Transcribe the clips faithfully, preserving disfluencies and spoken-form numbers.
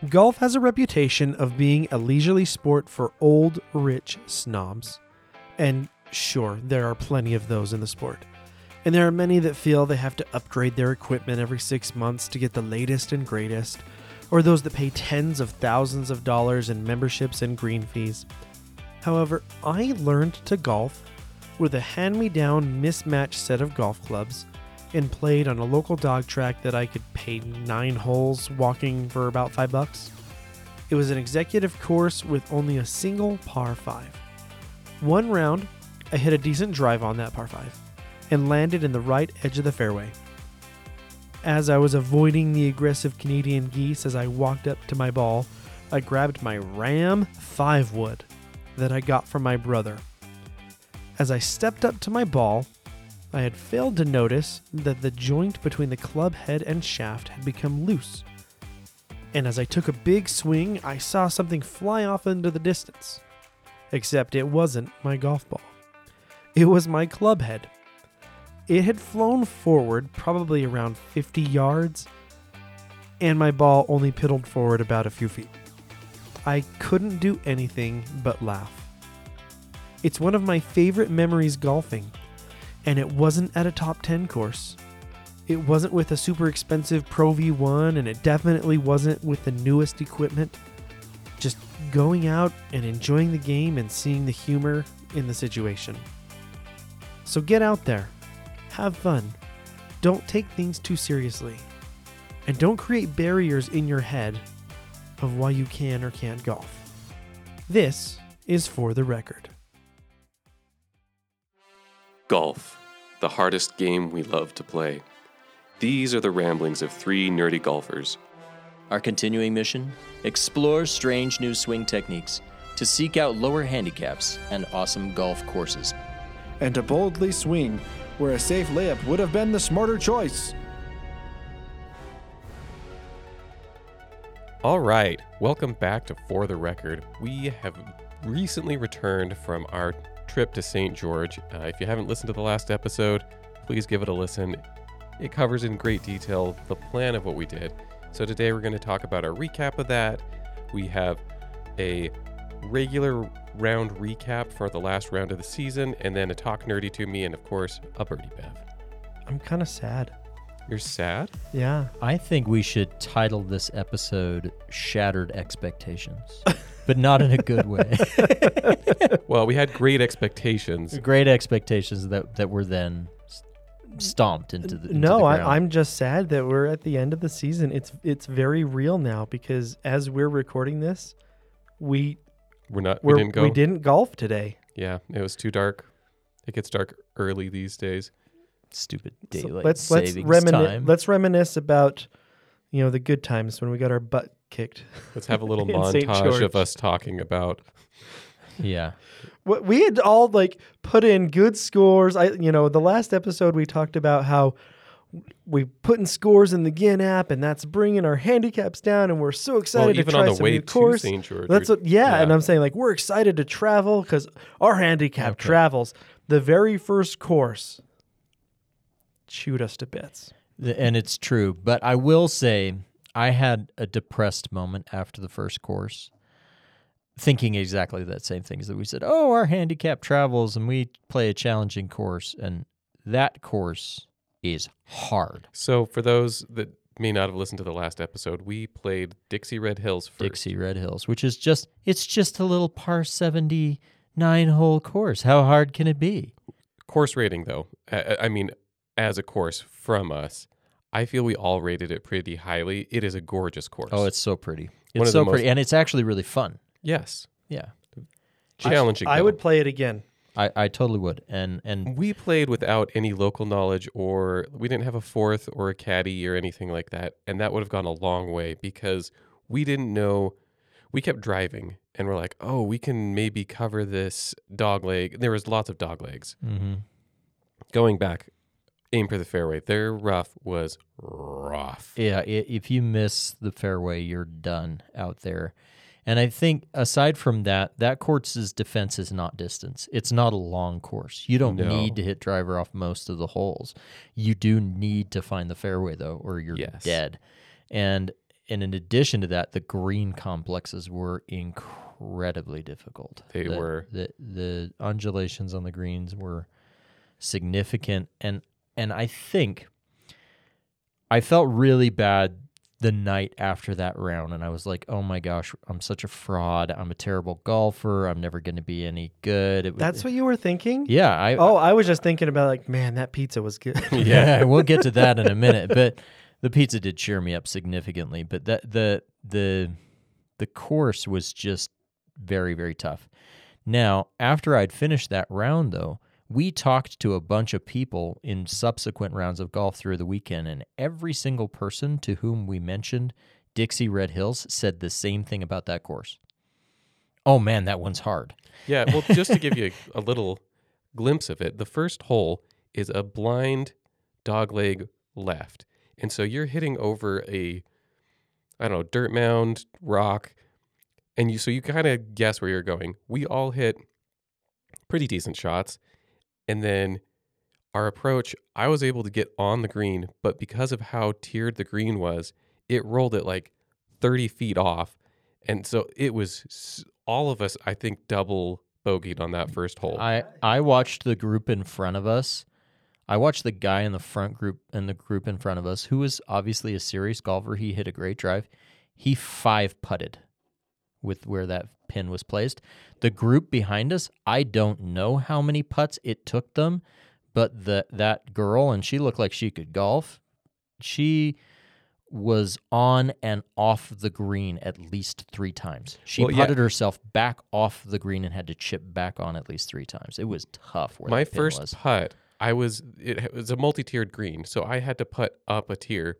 Golf has a reputation of being a leisurely sport for old, rich snobs. And sure, there are plenty of those in the sport. And there are many that feel they have to upgrade their equipment every six months to get the latest and greatest, or those that pay tens of thousands of dollars in memberships and green fees. However, I learned to golf with a hand-me-down mismatched set of golf clubs and played on a local dog track that I could pay nine holes walking for about five bucks. It was an executive course with only a single par five. One round, I hit a decent drive on that par five and landed in the right edge of the fairway. As I was avoiding the aggressive Canadian geese as I walked up to my ball, I grabbed my Ram five wood that I got from my brother. As I stepped up to my ball, I had failed to notice that the joint between the club head and shaft had become loose. And as I took a big swing, I saw something fly off into the distance. Except it wasn't my golf ball. It was my club head. It had flown forward probably around fifty yards, and my ball only piddled forward about a few feet. I couldn't do anything but laugh. It's one of my favorite memories golfing. And it wasn't at a top ten course. It wasn't with a super expensive Pro V one, and it definitely wasn't with the newest equipment. Just going out and enjoying the game and seeing the humor in the situation. So get out there. Have fun. Don't take things too seriously. And don't create barriers in your head of why you can or can't golf. This is For the Record. Golf, the hardest game we love to play. These are the ramblings of three nerdy golfers. Our continuing mission? Explore strange new swing techniques to seek out lower handicaps and awesome golf courses. And to boldly swing where a safe layup would have been the smarter choice. All right, welcome back to For the Record. We have recently returned from our trip to Saint George. Uh, if you haven't listened to the last episode, please give it a listen. It covers in great detail the plan of what we did. So today we're going to talk about our recap of that. We have a regular round recap for the last round of the season, and then a Talk Nerdy to Me, and of course, a Birdie Bev. I'm kind of sad. You're sad? Yeah. I think we should title this episode Shattered Expectations, but not in a good way. Well, we had great expectations. Great expectations that, that were then stomped into the into No, the I, ground. I'm just sad that we're at the end of the season. It's it's very real now because as we're recording this, we We're not. We we're, didn't go. we didn't golf today. Yeah, it was too dark. It gets dark early these days. Stupid So daylight let's let's savings remini- time. let's reminisce about you know the good times when we got our butt kicked. Let's have a little In Saint montage George. of us talking about. yeah. What we had all like put in good scores. I you know the last episode we talked about how we put in scores in the Gin app, and that's bringing our handicaps down, and we're so excited Well, to even try on the some way new to course. Saint George. That's we- what, yeah, and I'm saying like we're excited to travel because our handicap Okay. travels. The very first course chewed us to bits. The- and it's true. But I will say I had a depressed moment after the first course, thinking exactly that same things that we said, oh, our handicap travels and we play a challenging course. And that course is hard. So for those that may not have listened to the last episode, we played Dixie Red Hills first. Dixie Red Hills, which is just, it's just a little par seventy-nine hole course. How hard can it be? Course rating, though, I, I mean, as a course from us, I feel we all rated it pretty highly. It is a gorgeous course. Oh, it's so pretty. One It's of the so most- pretty. And it's actually really fun. Yes. Yeah. Challenging, I though. would play it again. I, I totally would. And and We played without any local knowledge, or we didn't have a fourth or a caddy or anything like that. And that would have gone a long way because we didn't know. We kept driving and we're like, oh, we can maybe cover this dog leg. There was lots of dog legs. mhm. Going back, aim for the fairway. Their rough was rough. Yeah, i- if you miss the fairway, you're done out there. And I think aside from that, that course's defense is not distance. It's not a long course. You don't No. need to hit driver off most of the holes. You do need to find the fairway though, or you're Yes. dead. And and in addition to that, the green complexes were incredibly difficult. They the, were. The the undulations on the greens were significant, and and I think I felt really bad the night after that round, and I was like, oh my gosh, I'm such a fraud. I'm a terrible golfer. I'm never going to be any good. It, That's what you were thinking? Yeah. I, Oh, I was just thinking about like, man, that pizza was good. yeah, we'll get to that in a minute. But the pizza did cheer me up significantly. But that the the the course was just very, very tough. Now, after I'd finished that round, though, we talked to a bunch of people in subsequent rounds of golf through the weekend, and every single person to whom we mentioned Dixie Red Hills said the same thing about that course. Oh, man, that one's hard. Yeah, well, just to give you a, a little glimpse of it, the first hole is a blind dogleg left. And so you're hitting over a, I don't know, dirt mound, rock, and you so you kind of guess where you're going. We all hit pretty decent shots. And then our approach, I was able to get on the green, but because of how tiered the green was, it rolled it like thirty feet off. And so it was, all of us, I think, double bogeyed on that first hole. I, I watched the group in front of us. I watched the guy in the front group, in the group in front of us, who was obviously a serious golfer. He hit a great drive. He five putted with where that pin was placed. The group behind us, I don't know how many putts it took them, but the that girl, and she looked like she could golf, she was on and off the green at least three times. She Well, putted yeah. herself back off the green and had to chip back on at least three times. It was tough where My that pin first was. putt, I was, it was a multi-tiered green, so I had to putt up a tier.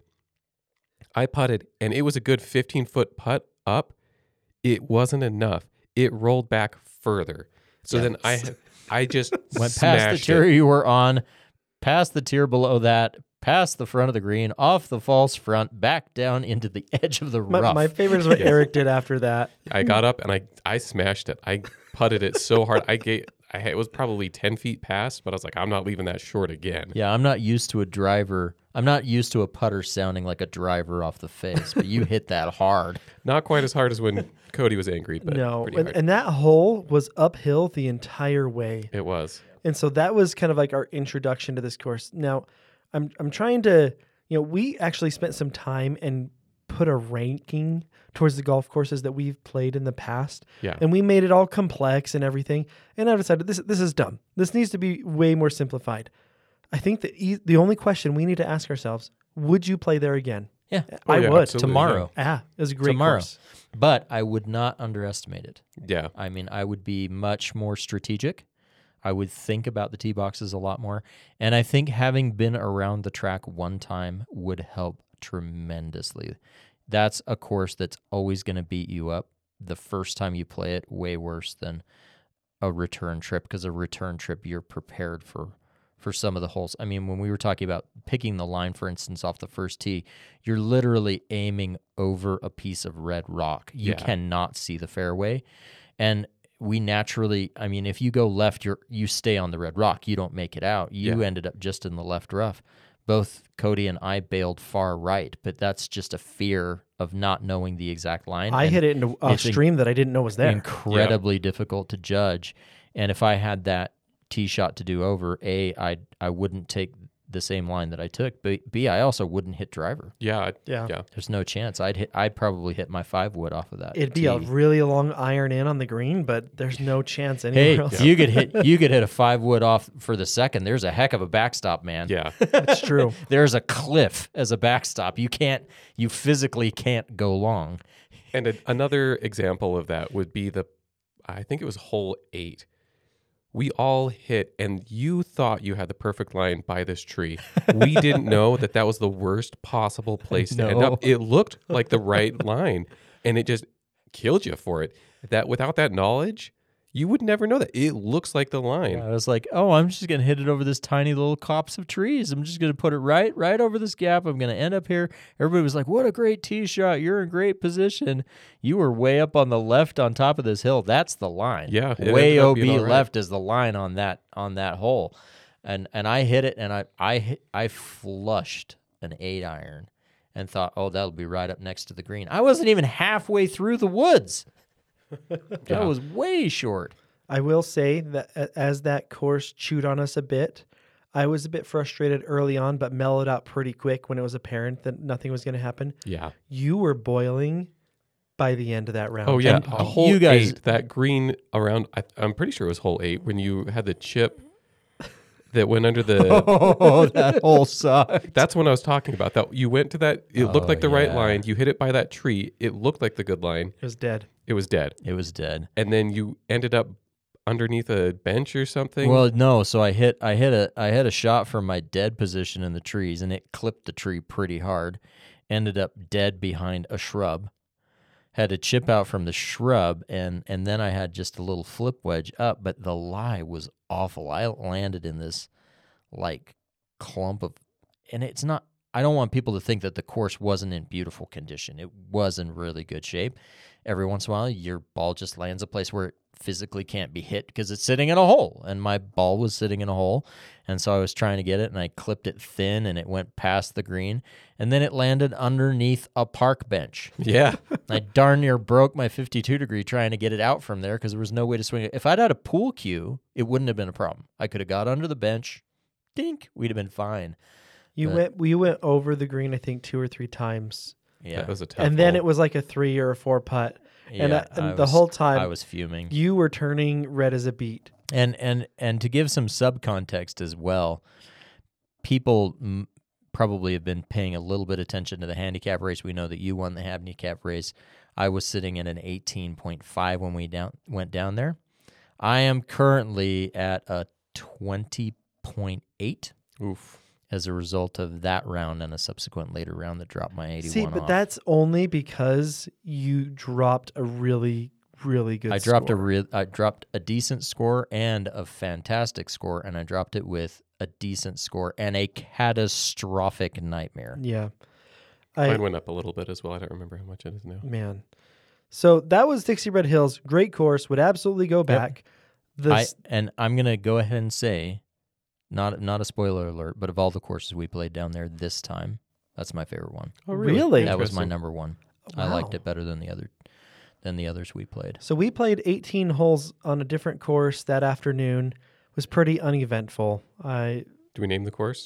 I putted, and it was a good fifteen-foot putt up. It wasn't enough. It rolled back further. So then I had, I just Went past the smashed tier it. you were on, past the tier below that, past the front of the green, off the false front, back down into the edge of the My, rough. my favorite is what Eric did after that. I got up and I, I smashed it. I putted it so hard. I gave, I had- it was probably ten feet past, but I was like, I'm not leaving that short again. Yeah, I'm not used to a driver. I'm not used to a putter sounding like a driver off the face, but you hit that hard. Not quite as hard as when Cody was angry, but No, pretty and, hard. and that hole was uphill the entire way. It was. And so that was kind of like our introduction to this course. Now, I'm I'm trying to, you know, we actually spent some time and put a ranking towards the golf courses that we've played in the past. Yeah. And we made it all complex and everything. And I decided this this is dumb. This needs to be way more simplified. I think the e- the only question we need to ask ourselves, would you play there again? Yeah, I yeah, would. absolutely, tomorrow. Ah, it was a great Tomorrow. course. But I would not underestimate it. Yeah. I mean, I would be much more strategic. I would think about the tee boxes a lot more. And I think having been around the track one time would help tremendously. That's a course that's always going to beat you up the first time you play it, way worse than a return trip, because a return trip, you're prepared for for some of the holes. I mean, when we were talking about picking the line, for instance, off the first tee, you're literally aiming over a piece of red rock. You Yeah. cannot see the fairway. And we naturally, I mean, if you go left, you're you stay on the red rock. You don't make it out. You Yeah. ended up just in the left rough. Both Cody and I bailed far right, but that's just a fear of not knowing the exact line. I And hit it into a it's in- stream that I didn't know was there. incredibly difficult to judge. And if I had that tee shot to do over, A, I I wouldn't take the same line that I took, but B, I also wouldn't hit driver. Yeah. I- Yeah. Yeah. There's no chance. I'd hit. I'd probably hit my five wood off of that. It'd be tee. a really long iron in on the green, but there's no chance Hey, anywhere else. you could hit. You could hit a five wood off for the second. There's a heck of a backstop, man. Yeah. It's true. There's a cliff as a backstop. You can't. You physically can't go long. And a, another example of that would be the, I think it was hole eight. We all hit, and you thought you had the perfect line by this tree. We didn't know that that was the worst possible place to end No. up. It looked like the right line, and it just killed you for it. That without that knowledge, you would never know that. It looks like the line. I was like, oh, I'm just gonna hit it over this tiny little copse of trees. I'm just gonna put it right, right over this gap. I'm gonna end up here. Everybody was like, what a great tee shot. You're in great position. You were way up on the left on top of this hill. That's the line. Yeah, it way ended up being O B all right. left is the line on that on that hole, and and I hit it, and I I hit, I flushed an eight iron, and thought, oh, that'll be right up next to the green. I wasn't even halfway through the woods. That Yeah. was way short. I will say that a- as that course chewed on us a bit, I was a bit frustrated early on, but mellowed out pretty quick when it was apparent that nothing was going to happen. Yeah. You were boiling by the end of that round. Oh yeah, And a hole you guys- eight. That green around. I, I'm pretty sure it was hole eight when you had the chip that went under the. Oh, that whole sucked. That's when I was talking about that. You went to that. It looked Oh, like the right yeah. line. You hit it by that tree. It looked like the good line. It was dead. It was dead. It was dead. And then you ended up underneath a bench or something. Well, no. So I hit, I hit a, I hit a shot from my dead position in the trees, and it clipped the tree pretty hard. Ended up dead behind a shrub. Had to chip out from the shrub, and and then I had just a little flip wedge up. But the lie was awful. I landed in this like clump of, and it's not. I don't want people to think that the course wasn't in beautiful condition. It was in really good shape. Every once in a while, your ball just lands a place where it physically can't be hit because it's sitting in a hole, and my ball was sitting in a hole, and so I was trying to get it, and I clipped it thin, and it went past the green, and then it landed underneath a park bench. yeah. I darn near broke my fifty-two degree trying to get it out from there because there was no way to swing it. If I'd had a pool cue, it wouldn't have been a problem. I could have got under the bench, dink, we'd have been fine. You But- went. We went over the green, I think, two or three times, Yeah, That was a tough. and then hole. it was like a three or a four putt. yeah, and I- and I the was- whole time I was fuming. You were turning red as a beet. And and and to give some subcontext as well, people m- probably have been paying a little bit of attention to the handicap race. We know that you won the handicap race. I was sitting at an eighteen point five when we down went down there. I am currently at a twenty point eight Oof. as a result of that round and a subsequent later round that dropped my eighty-one See, but off. that's only because you dropped a really, really good. I dropped a score. real, I dropped a decent score and a fantastic score, and I dropped it with a decent score and a catastrophic nightmare. Yeah, I Mine went up a little bit as well. I don't remember how much it is now. man. So that was Dixie Red Hills. Great course. Would absolutely go back. The I s- and I'm gonna go ahead and say, not not a spoiler alert, but of all the courses we played down there this time, that's my favorite one. Oh, Really? That was my Interesting. number one. I liked Wow. it better than the other than the others we played. So we played eighteen holes on a different course that afternoon. It was pretty uneventful. I Do we name the course?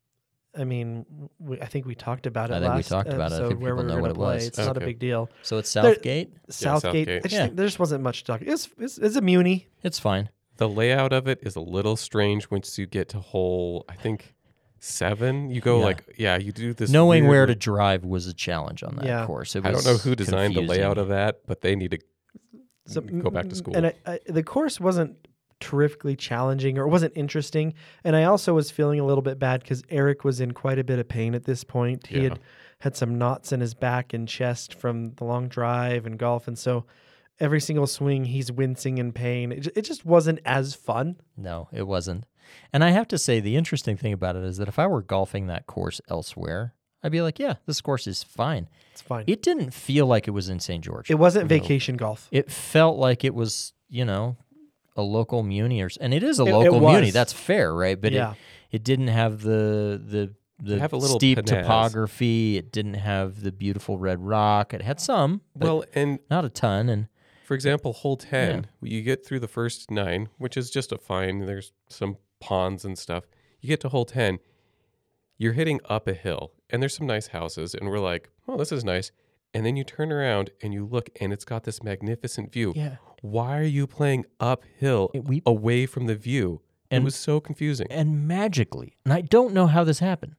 I mean, we, I think we talked about it I think we last talked about it. I episode think where we people were know what gonna it play. was. It's not a Okay. big deal. So it's There- Southgate. Southgate. Southgate. I just Yeah. think there just wasn't much to talk. It's, it's it's a muni. It's fine. The layout of it is a little strange once you get to hole, I think, seven. You go Yeah. like, yeah, you do this. Knowing weird- where to drive was a challenge on that Yeah. course. It I was don't know who designed the confusing. layout of that, but they need to So, go back to school. And I, I, the course wasn't terrifically challenging or it wasn't interesting. And I also was feeling a little bit bad because Eric was in quite a bit of pain at this point. He Yeah. had had some knots in his back and chest from the long drive and golf. And so every single swing, he's wincing in pain. It, ju- it just wasn't as fun. No, it wasn't. And I have to say, the interesting thing about it is that if I were golfing that course elsewhere, I'd be like, yeah, this course is fine. It's fine. It didn't feel like it was in Saint George. It wasn't vacation golf. It felt like it was, you know, a local muni, or s- and it is a It- it local muni. was. That's fair, right? But Yeah. it, it didn't have the the the Have a little steep panache. topography. It didn't have the beautiful red rock. It had some, but well, and not a ton. And for example, hole ten, you get through the first nine, which is just a fine. There's some ponds and stuff. You get to hole ten, you're hitting up a hill, and there's some nice houses, and we're like, oh, this is nice. And then you turn around and you look, and it's got this magnificent view. yeah, Why are you playing uphill It- we- away from the view? And- it was so confusing. and magically, and I don't know how this happened.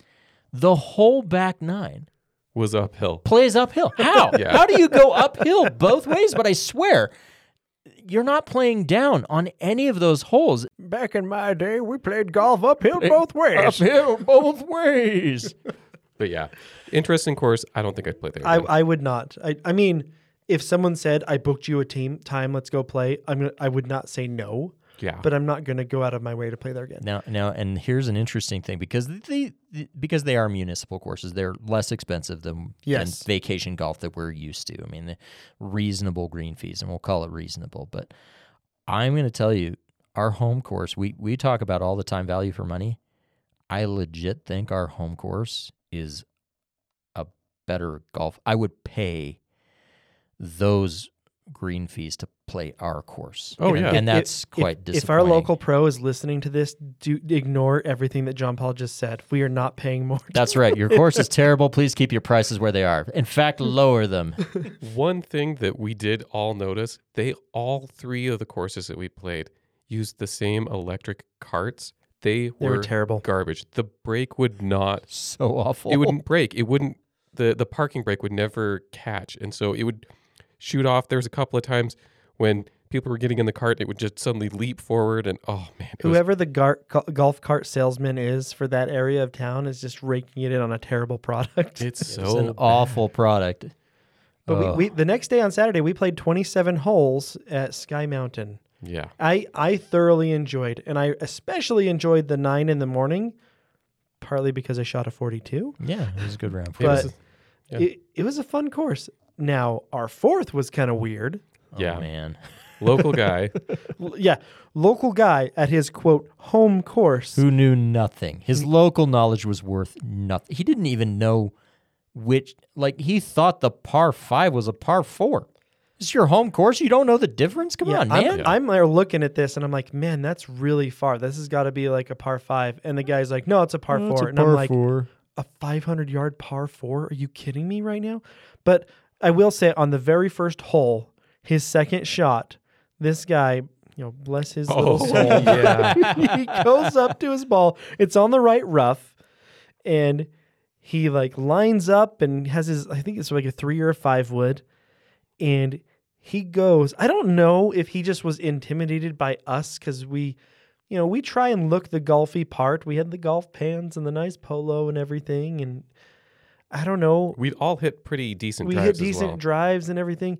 The whole back nine was uphill. plays uphill. How? Yeah. How do you go uphill both ways? But I swear, you're not playing down on any of those holes. Back in my day, we played golf uphill both ways. Uphill both ways. But yeah, interesting course. I don't think I'd play there. I, again. I would not. I, I mean, if someone said, I booked you a team time, let's go play, I'm gonna, I would not say no, yeah. but I'm not going to go out of my way to play there again. Now, now, and here's an interesting thing because the, the because they are municipal courses, they're less expensive than, Yes. than vacation golf that we're used to. I mean, the reasonable green fees, and we'll call it reasonable. But I'm going to tell you, our home course, we we talk about all the time value for money. I legit think our home course is better golf. I would pay those green fees to play our course. Oh, yeah. And that's If- quite if, disappointing. If our local pro is listening to this, do ignore everything that John Paul just said. We are not paying more. That's right. Your course is terrible. Please keep your prices where they are. In fact, lower them. One thing that we did all notice, they all three of the courses that we played used the same electric carts. They They were, were terrible. garbage. The brake would not, So awful. it wouldn't break. It wouldn't, the, the parking brake would never catch. And so it would shoot off. There was a couple of times when people were getting in the cart, it would just suddenly leap forward. And oh man, it was, Whoever the gar- go- golf cart salesman is for that area of town is just raking it in on a terrible product. it's It's so an bad. awful product. But we, Ugh. we the next day on Saturday we played twenty-seven holes at Sky Mountain. Yeah. I I thoroughly enjoyed, and I especially enjoyed the nine in the morning, partly because I shot a forty-two. Yeah, it was a good round. It For But was- yeah. it, it was a fun course. Now our fourth was kind of weird. Yeah. Oh, man. Local guy. L- yeah, local guy at his quote home course. Who knew nothing. His local knowledge was worth nothing. He didn't even know which, like, he thought the par five was a par four. This is your home course? You don't know the difference? Come Yeah, on, I'm, man. Yeah. I'm there looking at this and I'm like, man, that's really far. This has got to be like a par five. And the guy's like, no, it's a par Oh, it's four. a and I'm par like, four. a five hundred yard par four? Are you kidding me right now? But I will say on the very first hole, his second shot, this guy, you know, bless his little Oh, soul. yeah. He goes up to his ball. It's on the right rough. And he like lines up and has his, I think it's like a three or a five wood. And he goes, I don't know if he just was intimidated by us because we, you know, we try and look the golfy part. We had the golf pants and the nice polo and everything. And I don't know. We'd all hit pretty decent We drives hit as decent well. drives and everything.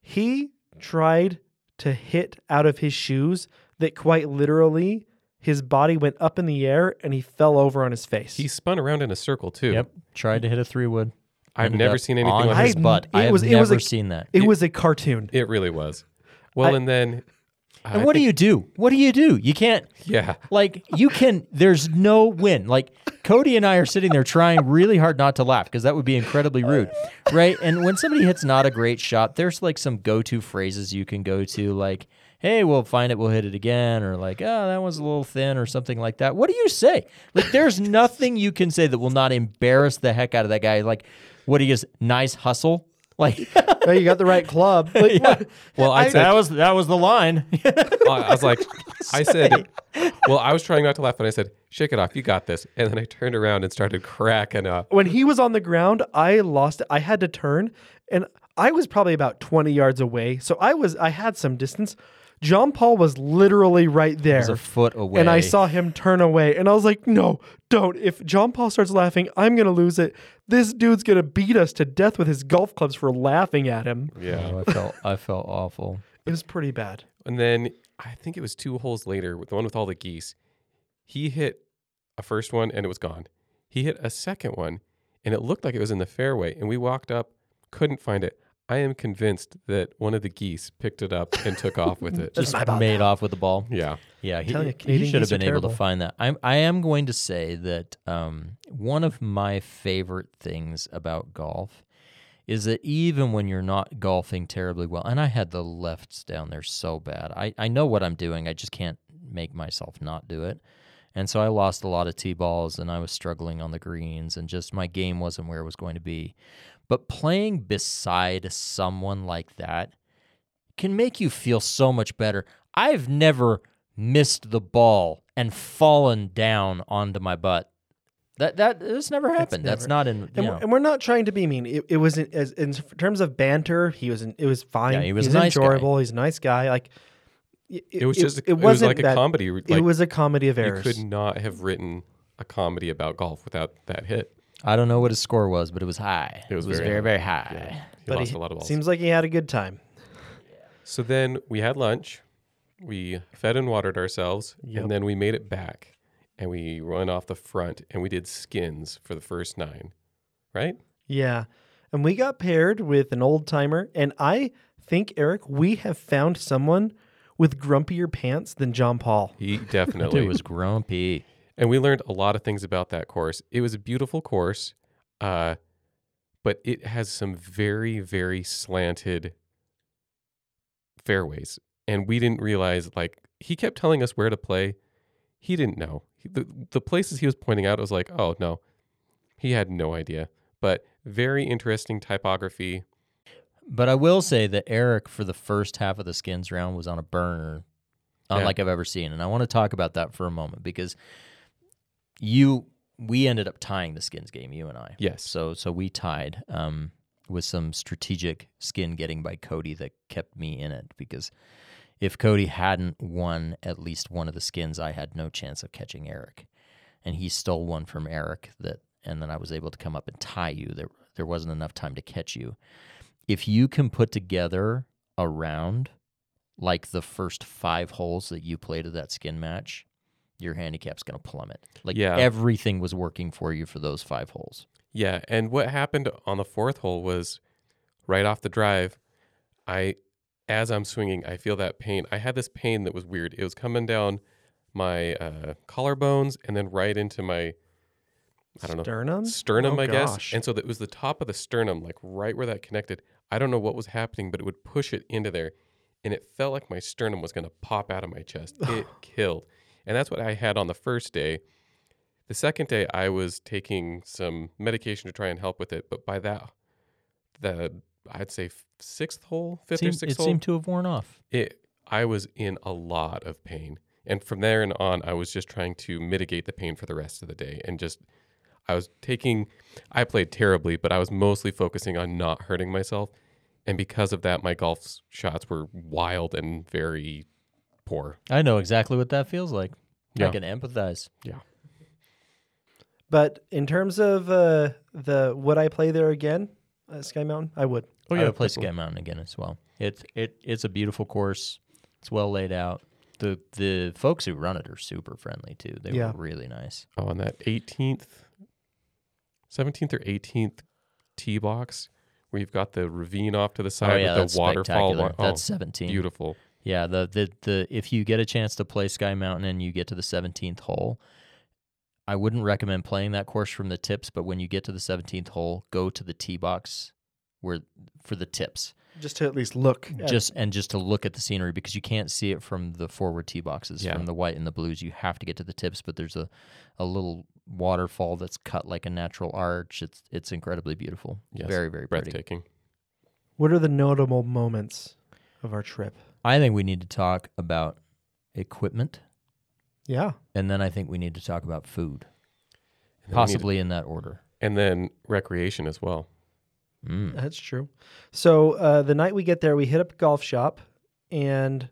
He tried to hit out of his shoes that quite literally his body went up in the air and he fell over on his face. He spun around in a circle too. Yep. Tried to hit a three wood. I've Ended never up seen anything on like his I- butt. it I have was- it never was a- seen that. it it- was a cartoon. It really was. Well, I- and then. And what do you do? What do you do? You can't. Yeah. Like, you can, there's no win. Like, Cody and I are sitting there trying really hard not to laugh because that would be incredibly rude, right? And when somebody hits not a great shot, there's like some go-to phrases you can go to, like, hey, we'll find it, we'll hit it again, or like, oh, that was a little thin, or something like that. What do you say? Like, there's nothing you can say that will not embarrass the heck out of that guy. Like, what he is, nice hustle. Like, Oh, you got the right club. Like, yeah. Well, I, said, that was that was the line. I was like, I said, well, I was trying not to laugh, and I said, shake it off, you got this. And then I turned around and started cracking up. when he was on the ground, I lost it. I had to turn, and I was probably about twenty yards away. So I was, I had some distance. John Paul was literally right It there. was a foot away. And I saw him turn away. And I was like, no, don't. If John Paul starts laughing, I'm going to lose it. This dude's going to beat us to death with his golf clubs for laughing at him. Yeah. Oh, I felt I felt awful. It was pretty bad. And then I think it was two holes later, with the one with all the geese. He hit a first one and it was gone. He hit a second one and it looked like it was in the fairway. And we walked up, couldn't find it. I am convinced that one of the geese picked it up and took off with it. Just my ball made now. off with the ball. Yeah. Yeah, he, telling you, he Canadian should have geese are been able to terrible. find that. I'm I am going to say that um, one of my favorite things about golf is that even when you're not golfing terribly well, and I had the lefts down there so bad. I, I know what I'm doing. I just can't make myself not do it. And so I lost a lot of tee balls and I was struggling on the greens and just my game wasn't where it was going to be. But playing beside someone like that can make you feel so much better. I've never missed the ball and fallen down onto my butt. That that this never happened. That's never- not in. You And, know. we're, and we're not trying to be mean. It, it was in, as, in terms of banter. He was. It was fine. Yeah, he was He's a nice guy. enjoyable. He's a nice guy. Like it, It was just, a, it, it, was wasn't like a that- comedy. Like, it was a comedy of you errors. could not have written a comedy about golf without that hit. I don't know what his score was, but it was high. It was very, very very high. high. Yeah. He But lost he- a lot of balls. Seems like he had a good time. So then we had lunch, we fed and watered ourselves, Yep. and then we made it back, and we went off the front, and we did skins for the first nine, right? Yeah, and we got paired with an old timer, and I think Eric, we have found someone with grumpier pants than John Paul. He That definitely dude was grumpy. And we learned a lot of things about that course. It was a beautiful course, uh, but it has some very, very slanted fairways. And we didn't realize, like, he kept telling us where to play. He didn't know. He, the, the places he was pointing out, I was like, oh, no. He had no idea. But very interesting typography. But I will say that Eric, for the first half of the skins round, was on a burner, unlike Yeah. I've ever seen. And I want to talk about that for a moment because you, we ended up tying the skins game, you and I. Yes. So, so we tied um, with some strategic skin getting by Cody that kept me in it because if Cody hadn't won at least one of the skins, I had no chance of catching Eric. And he stole one from Eric that, and then I was able to come up and tie you. There, there wasn't enough time to catch you. If you can put together a round like the first five holes that you played of that skin match, your handicap's going to plummet. Like Yeah. everything was working for you for those five holes. Yeah, and what happened on the fourth hole was right off the drive, I, as I'm swinging, I feel that pain. I had this pain that was weird. It was coming down my uh, collarbones and then right into my, I don't know, Sternum? sternum, Oh, I guess. gosh. And so it was the top of the sternum, like right where that connected. I don't know what was happening, but it would push it into there. And it felt like my sternum was going to pop out of my chest. It killed. And that's what I had on the first day. The second day, I was taking some medication to try and help with it. But by that, the I'd say sixth hole, fifth Seemed- or sixth it hole, seemed to have worn off. it I was in a lot of pain. And from there and on, I was just trying to mitigate the pain for the rest of the day. And just, I was taking, I played terribly, but I was mostly focusing on not hurting myself. And because of that, my golf shots were wild and very poor. I know exactly what that feels like. Yeah. I can empathize. Yeah. But in terms of uh, the would I play there again, uh, Sky Mountain? I would. Oh, I yeah. would play definitely. Sky Mountain again as well. It it it's a beautiful course. It's well laid out. The the folks who run it are super friendly too. They Yeah. were really nice. Oh, on that eighteenth, seventeenth or eighteenth tee box where you've got the ravine off to the side oh yeah, with that's the waterfall. spectacular. wa- Oh, That's seventeen. beautiful. Yeah, the, the the if you get a chance to play Sky Mountain and you get to the seventeenth hole, I wouldn't recommend playing that course from the tips, but when you get to the seventeenth hole, go to the tee box where for the tips. Just to at least look. At, Just and just to look at the scenery because you can't see it from the forward tee boxes, Yeah. from the white and the blues. You have to get to the tips, but there's a, a little waterfall that's cut like a natural arch. It's it's incredibly beautiful. Yes, Very, very pretty. breathtaking. what are the notable moments of our trip? I think we need to talk about equipment, Yeah. and then I think we need to talk about food, And then we need- possibly in that order. and then recreation as well. Mm. That's true. So uh, the night we get there, we hit up a golf shop, and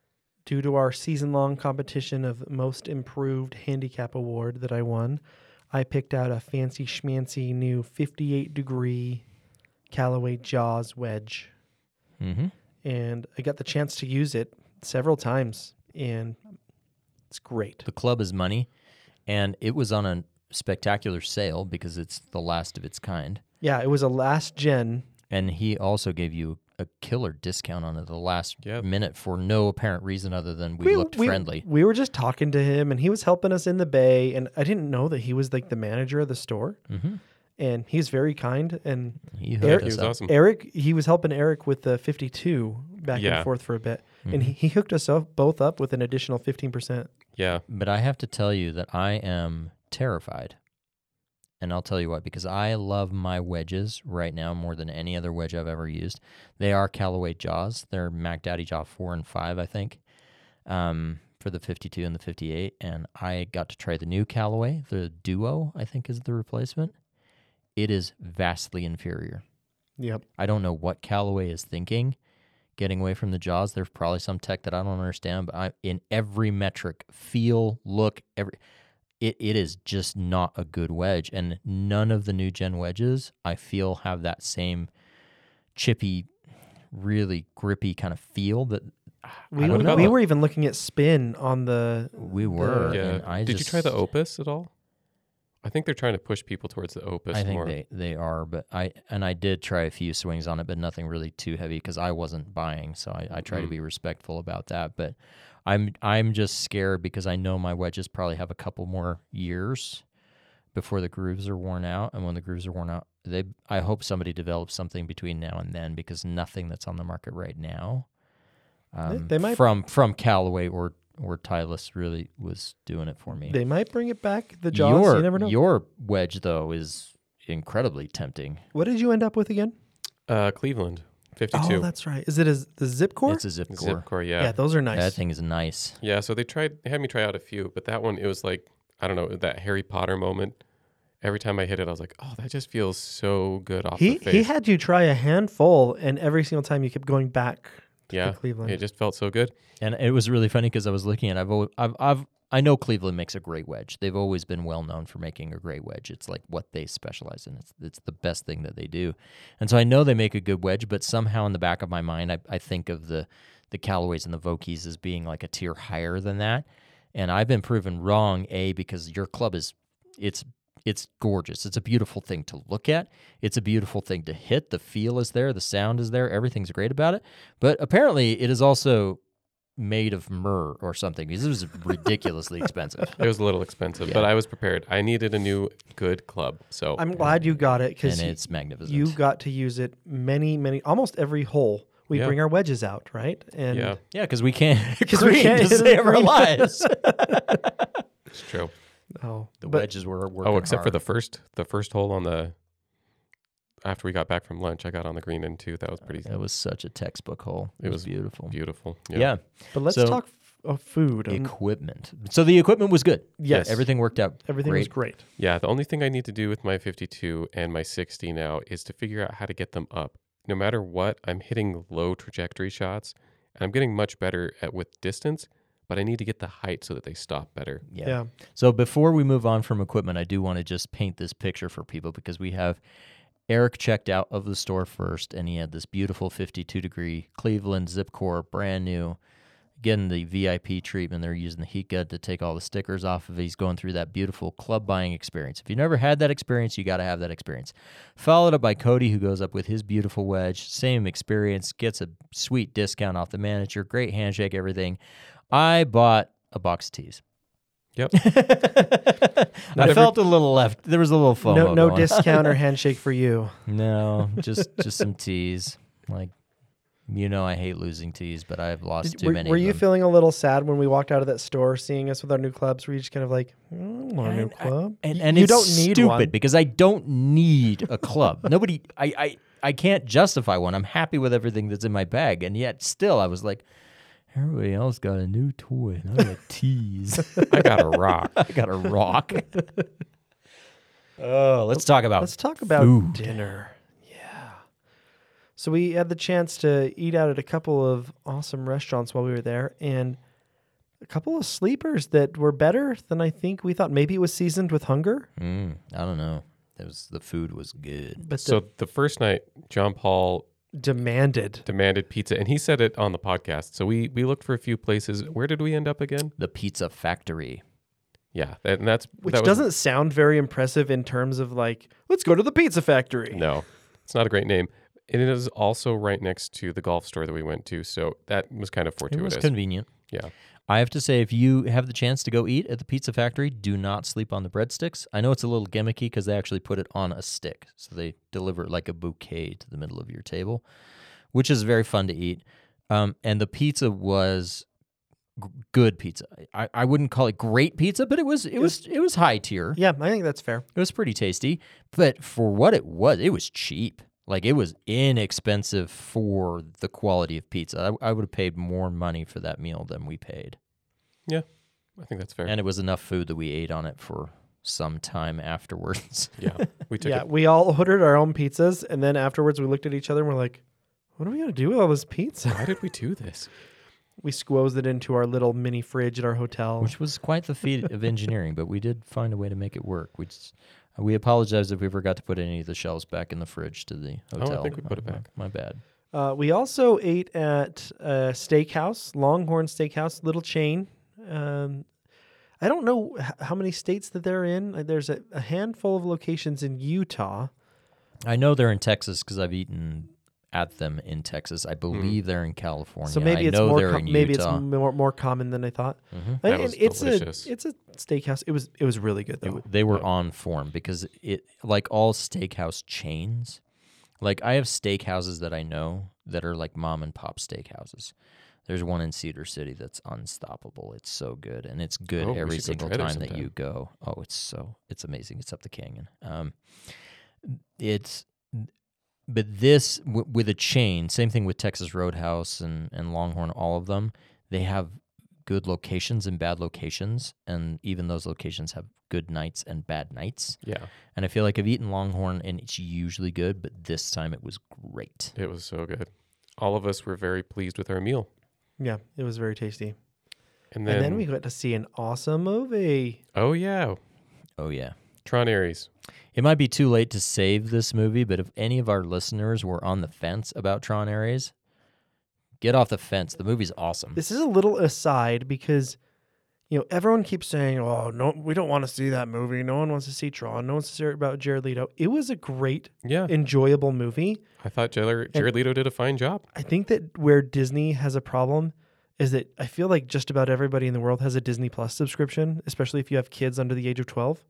due to our season-long competition of most improved handicap award that I won, I picked out a fancy schmancy new fifty-eight degree Callaway Jaws wedge, Mm-hmm. and I got the chance to use it several times, and it's great. The club is money, and it was on a spectacular sale because it's the last of its kind. Yeah, it was a last gen. And he also gave you a killer discount on it the last Yep. minute for no apparent reason other than we, looked we, friendly. We were just talking to him, and he was helping us in the bay, and I didn't know that he was like the manager of the store, Mm-hmm. and he's very kind. And He Eric- hooked He us was up. awesome. Eric, he was helping Eric with the fifty-two back Yeah. and forth for a bit, and Mhm. he, he hooked us up both up with an additional fifteen percent. Yeah. But I have to tell you that I am terrified. And I'll tell you what, because I love my wedges right now more than any other wedge I've ever used. They are Callaway Jaws. They're Mac Daddy Jaw four and five, I think, um, for the fifty-two and the fifty-eight. And I got to try the new Callaway, the Duo, I think is the replacement. It is vastly inferior. Yep. I don't know what Callaway is thinking getting away from the Jaws. There's probably some tech that I don't understand, but I, in every metric, feel, look, every... It it is just not a good wedge, and none of the new gen wedges I feel have that same chippy, really grippy kind of feel. That We, I don't know. we were even looking at spin on the. we were. Yeah. And I Did just, you try the Opus at all? I think they're trying to push people towards the Opus I think more. they, they are, but I and I did try a few swings on it, but nothing really too heavy because I wasn't buying, so I, I try to Mm. be respectful about that. But I'm I'm just scared because I know my wedges probably have a couple more years before the grooves are worn out, and when the grooves are worn out, They, I hope somebody develops something between now and then because nothing that's on the market right now, um, They- they might- from from Callaway or or Titleist really was doing it for me. They might bring it back. The jaws. your You never know. your wedge though is incredibly tempting. What did you end up with again? Uh, Cleveland, fifty-two. Oh, that's right. Is it a, the zip core? It's a zip core. Zip core, yeah. yeah. yeah. those are nice. That thing is nice. So they tried, they had me try out a few, but that one, it was like, I don't know, that Harry Potter moment. Every time I hit it, I was like, oh, that just feels so good off he the face. he had you try a handful, and every single time you kept going back to yeah, Cleveland. it just felt so good. And it was really funny because I was looking at I've, always, I've I've I know Cleveland makes a great wedge. They've always been well known for making a great wedge. It's like what they specialize in. It's it's the best thing that they do. And so I know they make a good wedge, but somehow in the back of my mind I, I think of the the Callaways and the Vokeys as being like a tier higher than that. And I've been proven wrong, A, because your club is it's it's gorgeous. It's a beautiful thing to look at. It's a beautiful thing to hit. The feel is there, the sound is there, everything's great about it. But apparently it is also made of myrrh or something because it was ridiculously expensive. It was a little expensive, Yeah. but I was prepared. I needed a new good club. So I'm glad you got it because And it's magnificent. you got to use it many, many, almost every hole. We Yeah. bring our wedges out, right? And yeah, Yeah, because we can't because we agree can't to hit save the our green. lives. it's true. Oh, The but wedges were working Oh, except for hard. the first, the first hole on the, after we got back from lunch, I got on the green end too. That was pretty It was such a textbook hole. It, It was, was beautiful. beautiful. Yeah. but let's So- talk f- of food. Um, Equipment. So the equipment was good. yes, Everything worked out. everything great. was great. Yeah, the only thing I need to do with my fifty-two and my sixty now is to figure out how to get them up. No matter what, I'm hitting low trajectory shots, and I'm getting much better at with distance, but I need to get the height so that they stop better. Yeah. Yeah. So before we move on from equipment, I do want to just paint this picture for people because we have Eric checked out of the store first, and he had this beautiful fifty-two degree Cleveland Zip Core, brand new. Getting the V I P treatment. They're using the heat gun to take all the stickers off of it. He's going through that beautiful club buying experience. If you've never had that experience, you got to have that experience. Followed up by Cody, who goes up with his beautiful wedge. Same experience, gets a sweet discount off the manager. Great handshake, everything. I bought a box of teas. Yep. I every- felt a little left. There was a little FOMO. No, no going. discount or handshake for you. No, just just some teas. Like, you know, I hate losing teas, but I've lost Did- too were many. were of you them. feeling a little sad when we walked out of that store, seeing us with our new clubs? Were you just kind of like, "I don't want a new And I- club? And, Y- and you it's don't need stupid one. because I don't need a club. Nobody, I, I, I can't justify one. I'm happy with everything that's in my bag, and yet still, I was like, everybody else got a new toy, and I got teas. I got a rock. I got a rock. Oh, let's talk about. Let's talk about food. dinner. Yeah. So we had the chance to eat out at a couple of awesome restaurants while we were there, and a couple of sleepers that were better than I think we thought. Maybe it was seasoned with hunger, Mm, I don't know. It was the food was good. but So the first night, John Paul the demanded. demanded pizza, and he said it on the podcast. So we we looked for a few places. Where did we end up again? The Pizza Factory. Yeah, and that's Which that was- doesn't sound very impressive in terms of like, let's go to the pizza factory. No, it's not a great name. And it is also right next to the golf store that we went to, so that was kind of It fortuitous. was convenient. Yeah. I have to say, if you have the chance to go eat at the Pizza Factory, do not sleep on the breadsticks. I know it's a little gimmicky because they actually put it on a stick. So they deliver it like a bouquet to the middle of your table, which is very fun to eat. Um, and the pizza was g- good pizza. I, I wouldn't call it great pizza, but it was it was it was high tier. Yeah, I think that's fair. It was pretty tasty. But for what it was, it was cheap. Like, it was inexpensive for the quality of pizza. I, I would have paid more money for that meal than we paid. Yeah, I think that's fair. And it was enough food that we ate on it for some time afterwards. yeah, we took Yeah, it. we all ordered our own pizzas, and then afterwards we looked at each other and we're like, what are we going to do with all this pizza? Why did we do this? We squoze it into our little mini fridge at our hotel. Which was quite the feat of engineering, but we did find a way to make it work. We just, we apologize if we forgot to put any of the shelves back in the fridge to the I hotel. think we put it My- back. My bad. Uh, we also ate at a steakhouse, Longhorn Steakhouse, little chain. Um, I don't know h- how many states that they're in. Uh, There's a, a handful of locations in Utah. I know they're in Texas because I've eaten at them in Texas. I believe they're in California. So maybe I it's know more they're com- in maybe it's Utah. more more common than I thought. Mhm. And- That was and it's delicious. a it's a steakhouse. It was it was really good though. It- they were on form because it, like all steakhouse chains, like I have steakhouses that I know that are like mom and pop steakhouses. There's one in Cedar City that's unstoppable. It's so good, and it's good Oh, we every should go single try there time that sometime. you go. Oh, it's so it's amazing. It's up the canyon. Um, it's but this w- with a chain. Same thing with Texas Roadhouse and and Longhorn. All of them, they have good locations and bad locations, and even those locations have good nights and bad nights. Yeah, And I feel like I've eaten Longhorn, and it's usually good, but this time it was great. it was so good. All of us were very pleased with our meal. Yeah, it was very tasty. And then, and then we got to see an awesome movie. oh yeah, Oh yeah. Tron Ares. It might be too late to save this movie, but if any of our listeners were on the fence about Tron Ares, get off the fence. The movie's awesome. This is a little aside because, you know, everyone keeps saying, "Oh, no, we don't want to see that movie. No one wants to see Tron. No one wants to hear about Jared Leto." It was a great, Yeah, enjoyable movie. I thought Jared, Jared Leto did a fine job. I think that where Disney has a problem is that I feel like just about everybody in the world has a Disney Plus subscription, especially if you have kids under the age of twelve.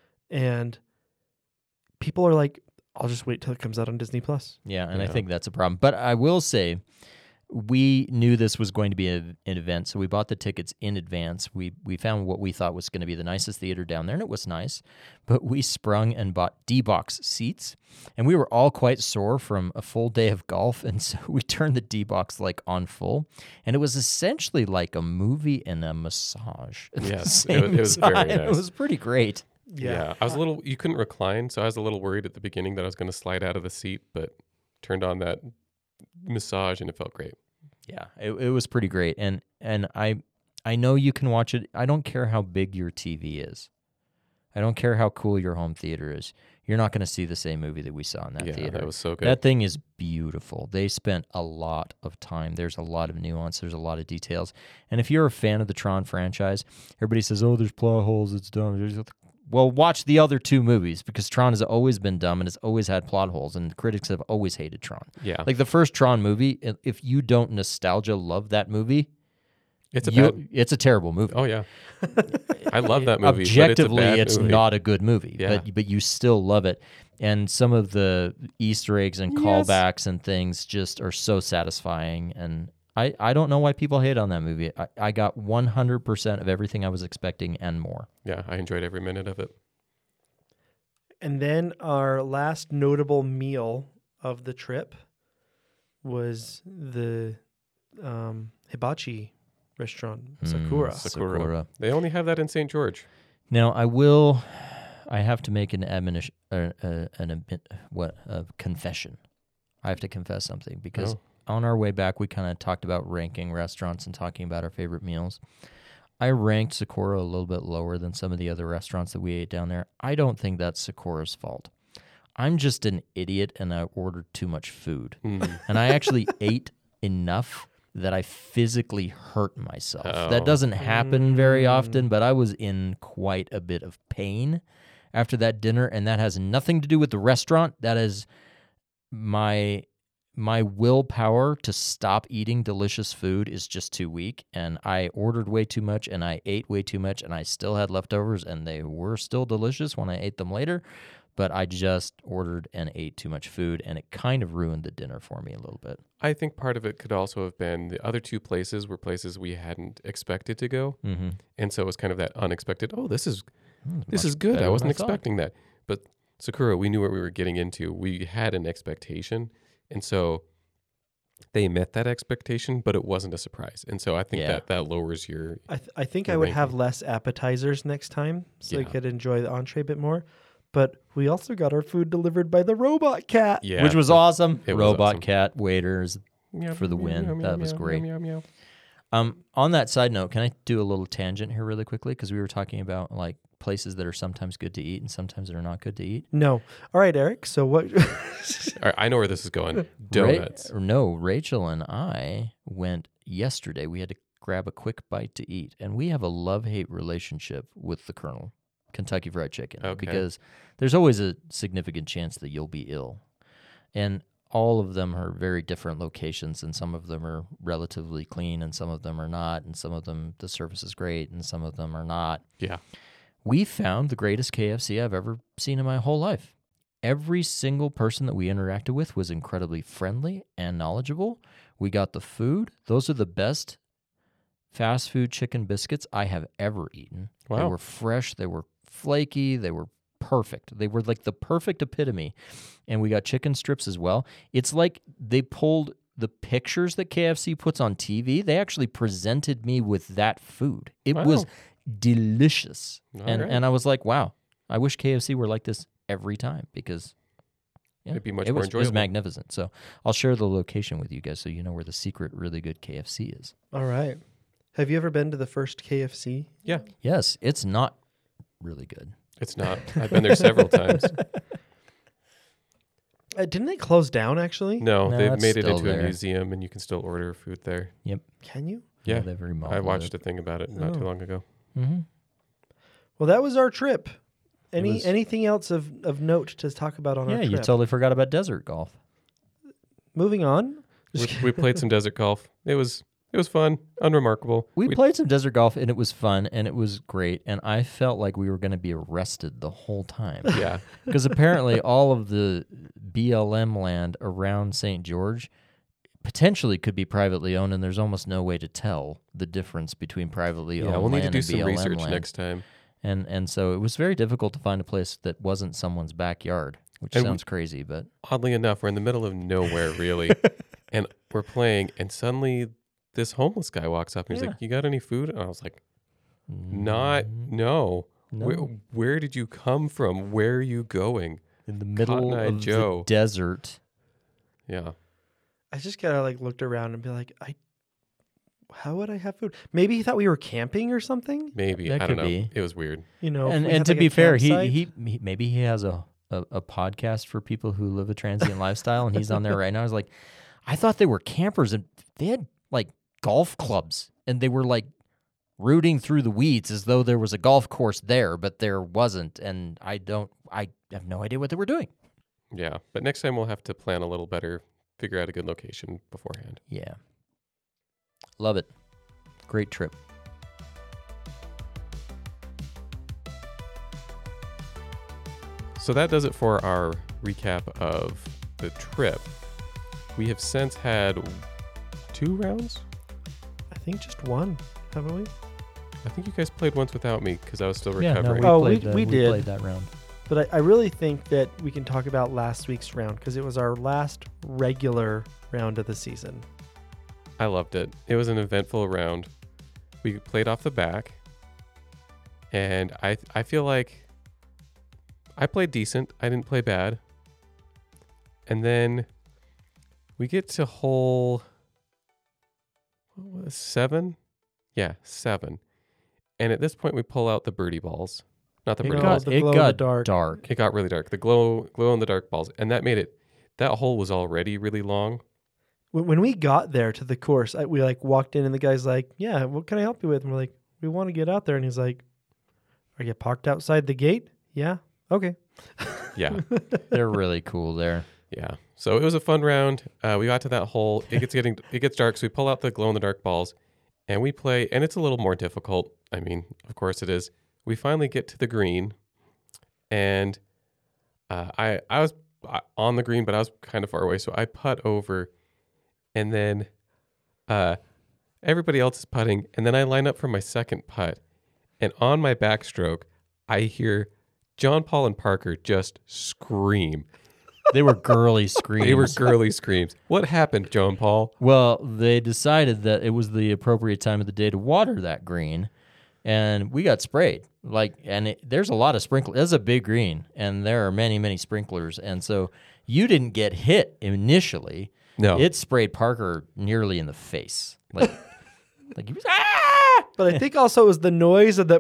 And people are like, I'll just wait till it comes out on Disney Plus. Yeah, and I Yeah. think that's a problem. But I will say, we knew this was going to be a, an event, so we bought the tickets in advance. We we found what we thought was going to be the nicest theater down there, and it was nice. But we sprung and bought D-box seats, and we were all quite sore from a full day of golf, and so we turned the D-box like on full, and it was essentially like a movie and a massage. At the Yes, it same was- it was very time. nice. It was pretty great. Yeah. I was a little. You couldn't recline, so I was a little worried at the beginning that I was going to slide out of the seat, but turned on that massage and it felt great. Yeah, it, it was pretty great, and and I I know you can watch it. I don't care how big your T V is. I don't care how cool your home theater is. You're not going to see the same movie that we saw in that yeah, theater. that was so good. That thing is beautiful. They spent a lot of time. There's a lot of nuance. There's a lot of details. And if you're a fan of the Tron franchise, everybody says, "Oh, there's plot holes. It's dumb." There's Well, watch the other two movies because Tron has always been dumb and it's always had plot holes, and critics have always hated Tron. yeah, Like the first Tron movie, i- if you don't nostalgia love that movie, it's a you, bad. it's a terrible movie. Oh yeah, I love that movie. Objectively, but it's, it's, a bad movie. not a good movie, Yeah. but but you still love it. And some of the Easter eggs and Yes. callbacks and things just are so satisfying. And I, I don't know why people hate on that movie. I, I got one hundred percent of everything I was expecting and more. Yeah, I enjoyed every minute of it. And then our last notable meal of the trip was the um, hibachi restaurant, Sakura. Mm, Sakura. Sakura. They only have that in Saint George. Now I will, I have to make an admonition, uh, uh, an admit, what a confession. I have to confess something because Oh. on our way back we kind of talked about ranking restaurants and talking about our favorite meals. I ranked Sakura a little bit lower than some of the other restaurants that we ate down there. I don't think that's Sakura's fault. I'm just an idiot and I ordered too much food. Mm. And I actually ate enough that I physically hurt myself. Oh. That doesn't happen very often, but I was in quite a bit of pain after that dinner, and that has nothing to do with the restaurant. That is my my willpower to stop eating delicious food is just too weak, and I ordered way too much and I ate way too much, and I still had leftovers and they were still delicious when I ate them later, but I just ordered and ate too much food, and it kind of ruined the dinner for me a little bit. I think part of it could also have been the other two places were places we hadn't expected to go, Mm-hmm. and so it was kind of that unexpected. Oh, this is Hmm, this is good. better I than wasn't I thought. expecting that. But Sakura, we knew what we were getting into. We had an expectation, and so they met that expectation, but it wasn't a surprise. And so I think Yeah. that that lowers your. I, th- I think Your I would have ranking. less appetizers next time so I Yeah. could enjoy the entree a bit more. But we also got our food delivered by the robot cat. Yeah, Which was awesome. It was Robot awesome. cat waiters. Meow, for the meow, win. meow, meow, That was meow, great. meow, meow, meow. Um, on that side note, can I do a little tangent here really quickly? Because we were talking about like places that are sometimes good to eat and sometimes that are not good to eat. No. All right, Eric. So what? All right, I know where this is going. Donuts. Ra- no, Rachel and I went yesterday. We had to grab a quick bite to eat, and we have a love-hate relationship with the Colonel, Kentucky Fried Chicken, Okay. because there's always a significant chance that you'll be ill. And all of them are very different locations, and some of them are relatively clean, and some of them are not, and some of them the service is great, and some of them are not. Yeah. We found the greatest K F C I've ever seen in my whole life. Every single person that we interacted with was incredibly friendly and knowledgeable. We got the food. Those are the best fast food chicken biscuits I have ever eaten. Wow. They were fresh. They were flaky. They were perfect. They were like the perfect epitome. And we got chicken strips as well. It's like they pulled the pictures that K F C puts on T V. They actually presented me with that food. It Wow. was delicious. All and right. and I was like, wow, I wish K F C were like this every time because yeah, It'd be much it more was, it was enjoyable. magnificent. So I'll share the location with you guys so you know where the secret really good K F C is. All right. Have you ever been to the first K F C? Yeah. Yes, it's not really good. It's not. I've been there several times. Uh, didn't they close down, actually? No, No, they've it's made it still into there. a museum, and you can still order food there. Can you? Yeah. they've remodeled I watched it. a thing about it not too Oh. long ago. Mm-hmm. Well, that was our trip. Any was- Anything else of, of note to talk about on Yeah, our you trip? totally forgot about desert golf. Moving on. We, we played some desert golf. It was it was fun, unremarkable. We played some desert golf, and it was fun, and it was great, and I felt like we were going to be arrested the whole time. Yeah. Because apparently all of the B L M land around Saint George potentially could be privately owned, and there's almost no way to tell the difference between privately owned Yeah, we'll need to land do and some B L M research land. next time. And and so it was very difficult to find a place that wasn't someone's backyard, which And we- sounds crazy, but Oddly enough, we're in the middle of nowhere, really, and we're playing, and suddenly this homeless guy walks up and he's Yeah. like, "You got any food?" And I was like, "Not, no. No. Where, where did you come from? Where are you going?" in the middle Cotton-eyed of Joe. the desert. Yeah. I just gotta like looked around and be like, I. How would I have food? Maybe he thought we were camping or something. Maybe. That I don't could know. be. It was weird. You know. if and we and had, to like, a be fair, he, campsite. he he maybe he has a, a, a podcast for people who live a transient lifestyle, and he's on there right now. I was like, I thought they were campers, and they had like golf clubs, and they were like rooting through the weeds as though there was a golf course there, but there wasn't, and I don't, I have no idea what they were doing. Yeah. But next time we'll have to plan a little better, figure out a good location beforehand. Yeah, love it, great trip. So that does it for our recap of the trip. We have since had two rounds. I think just one, haven't we? I think you guys played once without me because I was still Yeah, no, recovering. we Oh, played, we- uh, we did. played that round. But I, I really think that we can talk about last week's round because it was our last regular round of the season. I loved it. It was an eventful round. We played off the back, and I I feel like I played decent. I didn't play bad. And then we get to hole what was it, seven, yeah, seven. And at this point, we pull out the birdie balls, not the It birdie got, balls. the it glow in the got dark. dark. It got really dark. The glow glow in the dark balls, and that made it. That hole was already really long. When, when we got there to the course, I, we like walked in and the guy's like, "Yeah, what can I help you with?" And we're like, "We want to get out there." And he's like, "Are you parked outside the gate?" Yeah. Okay. Yeah. They're really cool there. Yeah. So it was a fun round. Uh, we got to that hole. It gets getting it gets dark, so we pull out the glow in the dark balls and we play, and it's a little more difficult. I mean, of course it is. We finally get to the green, and uh, I I was uh, on the green, but I was kind of far away, so I putt over, and then uh, everybody else is putting, and then I line up for my second putt, and on my backstroke, I hear John Paul and Parker just scream. They were girly screams. They were girly screams. What happened, John Paul? Well, they decided that it was the appropriate time of the day to water that green, and we got sprayed. Like, and it, there's a lot of sprinklers. That's a big green, and there are many, many sprinklers. And so you didn't get hit initially. No. It sprayed Parker nearly in the face. Like, like he was, ah! But I think also it was the noise of the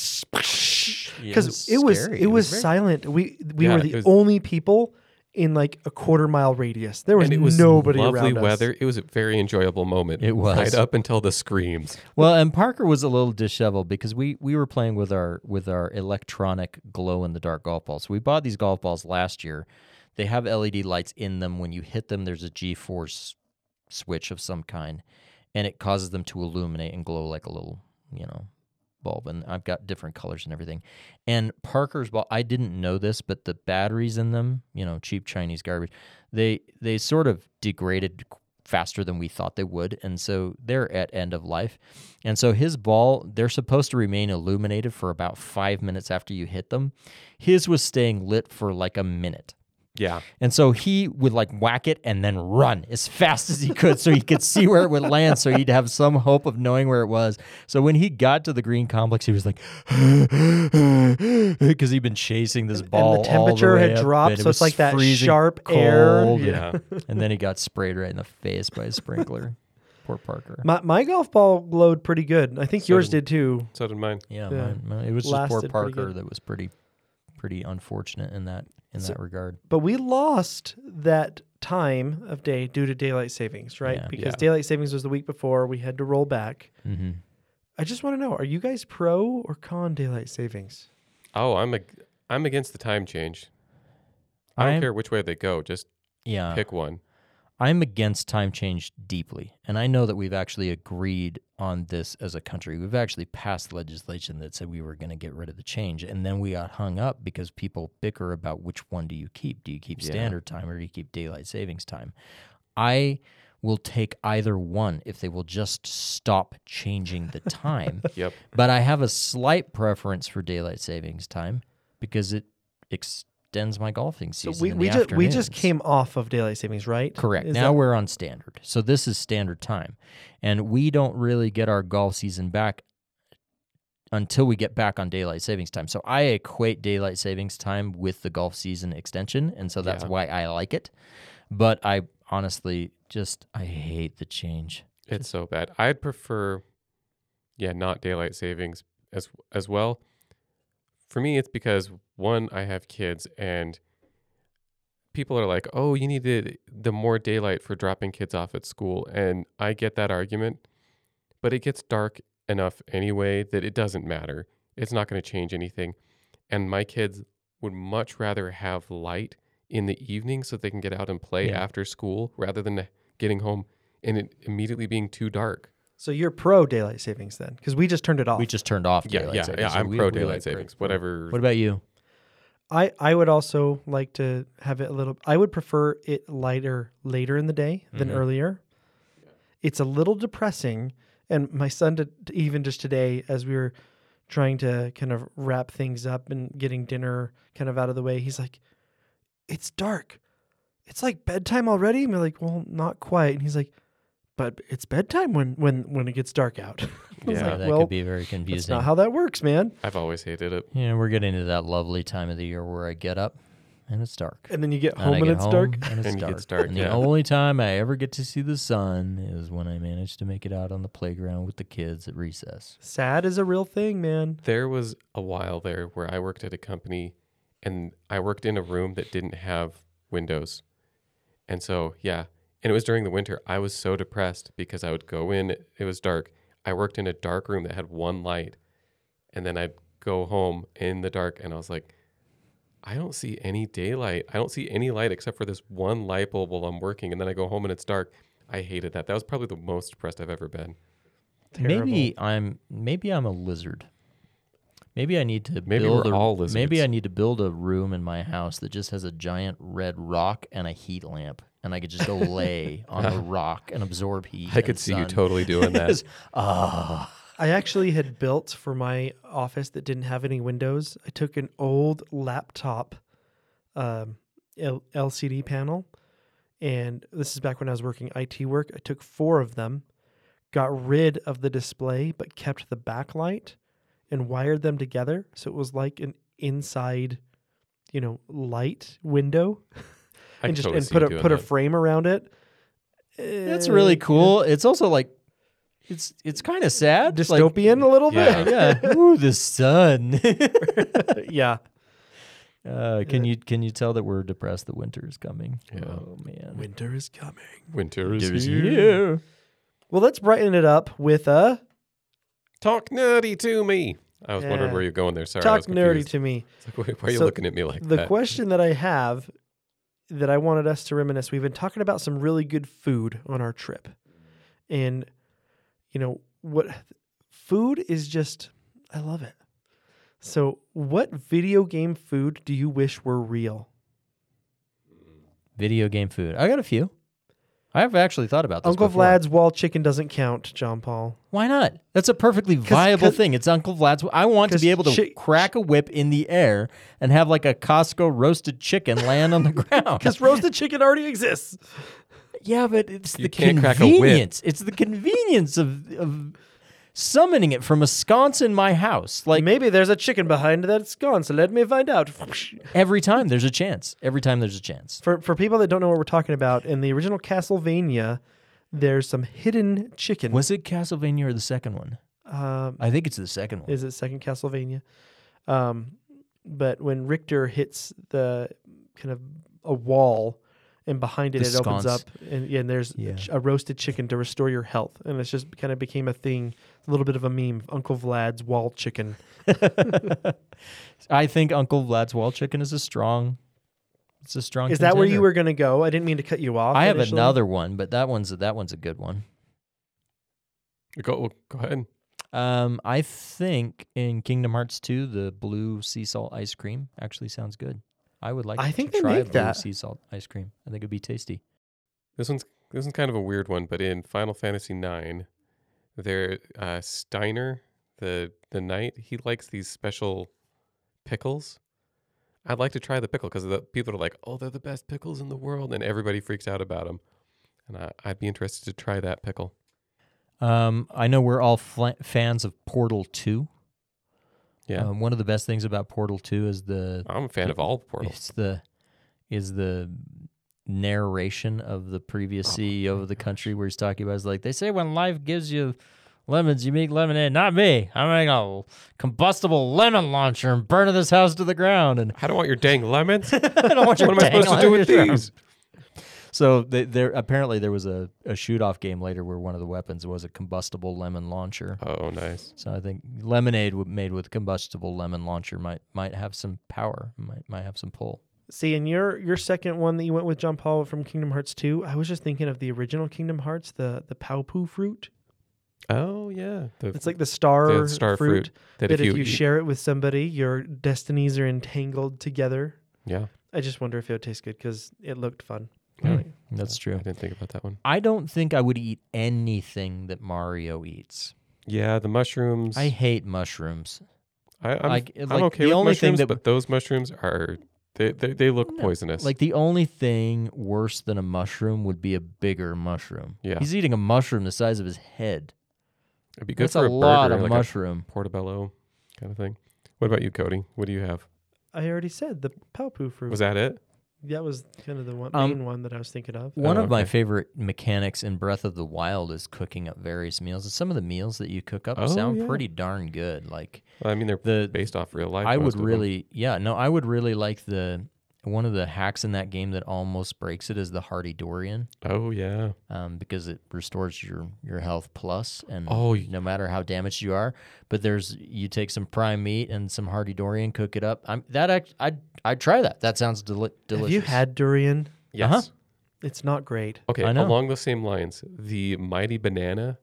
Yeah, because it was scary. it was very- silent. We we Yeah, were it the was- only people in like a quarter mile radius. There was, and it was nobody lovely around us. weather. It was a very enjoyable moment. It was. Right up until the screams. Well, and Parker was a little disheveled because we we were playing with our with our electronic glow in the dark golf balls. We bought these golf balls last year. They have L E D lights in them. When you hit them, there's a G-force switch of some kind, and it causes them to illuminate and glow like a little, you know, bulb. And I've got different colors and everything. And Parker's ball, I didn't know this, but the batteries in them, you know, cheap Chinese garbage, they they sort of degraded faster than we thought they would, and so they're at end of life. And so his ball, they're supposed to remain illuminated for about five minutes after you hit them. His was staying lit for like a minute. Yeah. And so he would like whack it and then run as fast as he could so he could see where it would land, so he'd have some hope of knowing where it was. So when he got to the green complex, he was like, because he'd been chasing this ball. And the temperature all the way had up, dropped, and it so it's was like that freezing sharp air. cold. Yeah. And then he got sprayed right in the face by a sprinkler. Poor Parker. My my golf ball glowed pretty good. I think So yours did- did too. So did mine. Yeah, Yeah. Mine, mine- it was just poor Lasted pretty Parker good. that was pretty, pretty unfortunate in that in So- that regard. But we lost that time of day due to daylight savings, right? Yeah. Because Yeah. daylight savings was the week before. We had to roll back. Mm-hmm. I just want to know: are you guys pro or con daylight savings? Oh, I'm a, I'm against the time change. I don't I'm- care which way they go. Just Yeah, pick one. I'm against time change deeply, and I know that we've actually agreed on this as a country. We've actually passed legislation that said we were going to get rid of the change, and then we got hung up because people bicker about which one do you keep. Do you keep Yeah. standard time or do you keep daylight savings time? I will take either one if they will just stop changing the time. Yep. But I have a slight preference for daylight savings time because it extends my golfing So season. we in we the just we just afternoons. came off of daylight savings, right? Correct. Is now that- we're on standard. So this is standard time. And we don't really get our golf season back until we get back on daylight savings time. So I equate daylight savings time with the golf season extension, and so that's Yeah. why I like it. But I honestly just I hate the change. It's so bad. I'd prefer, yeah, not daylight savings as as well. For me, it's because one, I have kids, and people are like, "Oh, you need the the more daylight for dropping kids off at school," and I get that argument, but it gets dark enough anyway that it doesn't matter. It's not going to change anything, and my kids would much rather have light in the evening so they can get out and play Yeah. after school rather than getting home and it immediately being too dark. So you're pro daylight savings then, because we just turned it off. We just turned off Yeah, daylight yeah, savings. yeah. so I'm we- pro we daylight like savings. pro- Whatever. What about you? I I would also like to have it a little. I would prefer it lighter later in the day than Mhm. earlier. It's a little depressing, and my son did, even just today, as we were trying to kind of wrap things up and getting dinner kind of out of the way, he's like, "It's dark. It's like bedtime already." And we're like, "Well, not quite." And he's like, "But it's bedtime when when when it gets dark out." I was Yeah. like, that well, could be very that's confusing. not how that works, man. I've always hated it. Yeah, we're getting to that lovely time of the year where I get up and it's dark. And then you get And home I and get it's home dark. And it's And it dark. gets dark, And the yeah. only time I ever get to see the sun is when I manage to make it out on the playground with the kids at recess. Sad is a real thing, man. There was a while there where I worked at a company and I worked in a room that didn't have windows. And so, yeah, and it was during the winter. I was so depressed because I would go in, it was dark. I worked in a dark room that had one light. And then I'd go home in the dark and I was like, I don't see any daylight. I don't see any light except for this one light bulb while I'm working. And then I go home and it's dark. I hated that. That was probably the most depressed I've ever been. Maybe I'm maybe I'm a lizard. Maybe I need to Maybe build we're a, all lizards. Maybe I need to build a room in my house that just has a giant red rock and a heat lamp, and I could just go lay on the rock and absorb heat. I could and see you sun. totally doing that. Ah, I actually had built for my office that didn't have any windows. I took an old laptop um, L- LCD panel, and this is back when I was working I T work. I took four of them, got rid of the display, but kept the backlight and wired them together. So it was like an inside, you know, light window, I and could just totally and see put you a doing put a that. frame around it. that's really Uh, cool. It's also like it's it's kind of sad. Like, Dystopian a little Yeah. bit. yeah. Ooh, the sun. Yeah. Uh, can you can you tell that we're depressed that winter is coming? Yeah. Oh man. Winter is coming. Winter is Winter's here. here. Well, let's brighten it up with a Talk nerdy to me. I was wondering Yeah. where you're going there. Sorry, I talk was nerdy confused. to me. It's like, why- why are you So looking at me like The that? question that I have that I wanted us to reminisce. We've been talking about some really good food on our trip. And, you know, what food is just, I love it. So what video game food do you wish were real? Video game food. I got a few. I have actually thought about this Uncle before. Vlad's wall chicken doesn't count, John Paul. Why not? That's a perfectly viable 'cause- thing. It's Uncle Vlad's. I want to 'cause be able to chi- crack a whip in the air and have like a Costco roasted chicken land on the ground. Because roasted chicken already exists. Yeah, but it's You the can't crack a whip. convenience. It's the convenience of, of summoning it from a sconce in my house. Like Maybe there's a chicken behind that's gone, so let me find out. every time there's a chance. Every time there's a chance. For for people that don't know what we're talking about, in the original Castlevania, there's some hidden chicken. Was it Castlevania or the second one? Um, I think it's the second one. is it second Castlevania? Um, but when Richter hits the kind of a wall, and behind it The it opens sconce. up, and, and there's Yeah. a roasted chicken to restore your health, and it's just kind of became a thing, a little bit of a meme. Uncle Vlad's wall chicken. I think Uncle Vlad's wall chicken is a strong. It's a strong. Is that where you contender. were going to go? I didn't mean to cut you off. I have initially. another one, but that one's that one's a good one. Go, go ahead. Um, I think in Kingdom Hearts two, the blue sea salt ice cream actually sounds good. I would like I to think they try make blue that. sea salt ice cream. I think it'd be tasty. This one's this one's kind of a weird one, but in Final Fantasy nine, there uh, Steiner, the the knight, he likes these special pickles. I'd like to try the pickle because the people are like, "Oh, they're the best pickles in the world," and everybody freaks out about them. And I, I'd be interested to try that pickle. Um, I know we're all fl- fans of Portal two. Yeah, Um, one of the best things about Portal two is the I'm a fan of all portals. It's the is the narration of the previous C E O of the country where he's talking about. It's like they say when life gives you lemons, you make lemonade. Not me. I'm making a combustible lemon launcher and burning this house to the ground. And I don't want your dang lemons. I don't want your What am I dang supposed to do with lemons. these? So they, there apparently there was a, a shoot off game later where one of the weapons was a combustible lemon launcher. Oh, nice. So I think lemonade w- made with combustible lemon launcher might might have some power, might might have some pull. See, in your your second one that you went with, John Paul, from Kingdom Hearts two, I was just thinking of the original Kingdom Hearts, the the Paupu fruit. Oh, yeah. The, It's like the star, the star fruit, fruit that, that if you, if you eat- share it with somebody, your destinies are entangled together. yeah, I just wonder if it would taste good because it looked fun. Hmm. Like, That's I true. didn't think about that one. I don't think I would eat anything that Mario eats. Yeah, the mushrooms. I hate mushrooms. I, I'm, like- I'm like, okay the with only thing mushrooms, that- but those mushrooms are they they, they look No, poisonous. Like the only thing worse than a mushroom would be a bigger mushroom. Yeah. He's eating a mushroom the size of his head. It'd be good That's for a, a, lot burger, of like mushroom. a portobello kind of thing. What about you, Cody? What do you have? I already said the Paupu fruit. Was that it? That was kind of the one, Um, main one that I was thinking of. One Oh, of my okay. favorite mechanics in Breath of the Wild is cooking up various meals. And some of the meals that you cook up Oh, sound yeah. pretty darn good. Like Well, I mean, they're the based off real life. I most would of them. really, yeah, no, I would really like the one of the hacks in that game that almost breaks it is the Hardy Dorian, Oh yeah. um, because it restores your your health plus, and Oh, y- no matter how damaged you are. But there's you take some prime meat and some Hardy Dorian, cook it up. I'm that act, I'd I'd try that. That sounds deli- delicious. Have you had durian? Yes. Uh-huh. It's not great. Okay. I know. Along those same lines, the Mighty Banana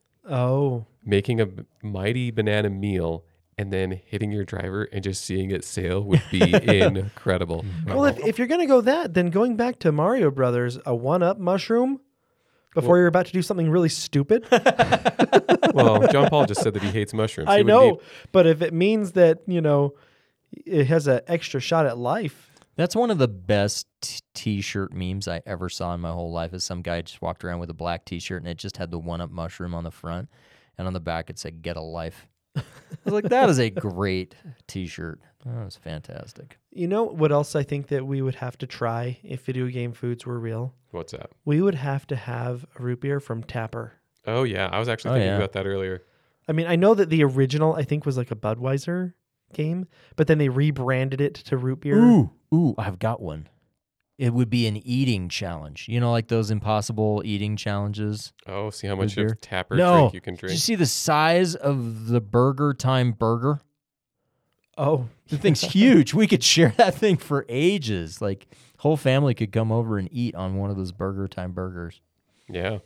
Oh, making a b- Mighty Banana meal and then hitting your driver and just seeing it sail would be incredible. well, if, if you're going to go that, then going back to Mario Brothers, a one-up mushroom before you're about to do something really stupid. Well, John Paul just said that he hates mushrooms. I He would know, need- but if it means that, you know, it has an extra shot at life. That's one of the best t- t-shirt memes I ever saw in my whole life. Is some guy just walked around with a black t-shirt and it just had the one-up mushroom on the front, and on the back it said "Get a life." I was like, that is a great t-shirt. That was fantastic. You know what else I think that we would have to try if video game foods were real? What's that? We would have to have a root beer from Tapper. Oh yeah, I was actually Oh, thinking yeah. about that earlier. I mean, I know that the original, I think, was like a Budweiser game, but then they rebranded it to root beer. Ooh, ooh, I've got one. It would be an eating challenge. You know, like those impossible eating challenges. Oh, see how much beer? of tapper No. drink you can Did drink. you see the size of the Burger Time burger? Oh, The thing's huge. We could share that thing for ages. Like, whole family could come over and eat on one of those Burger Time burgers. Yeah.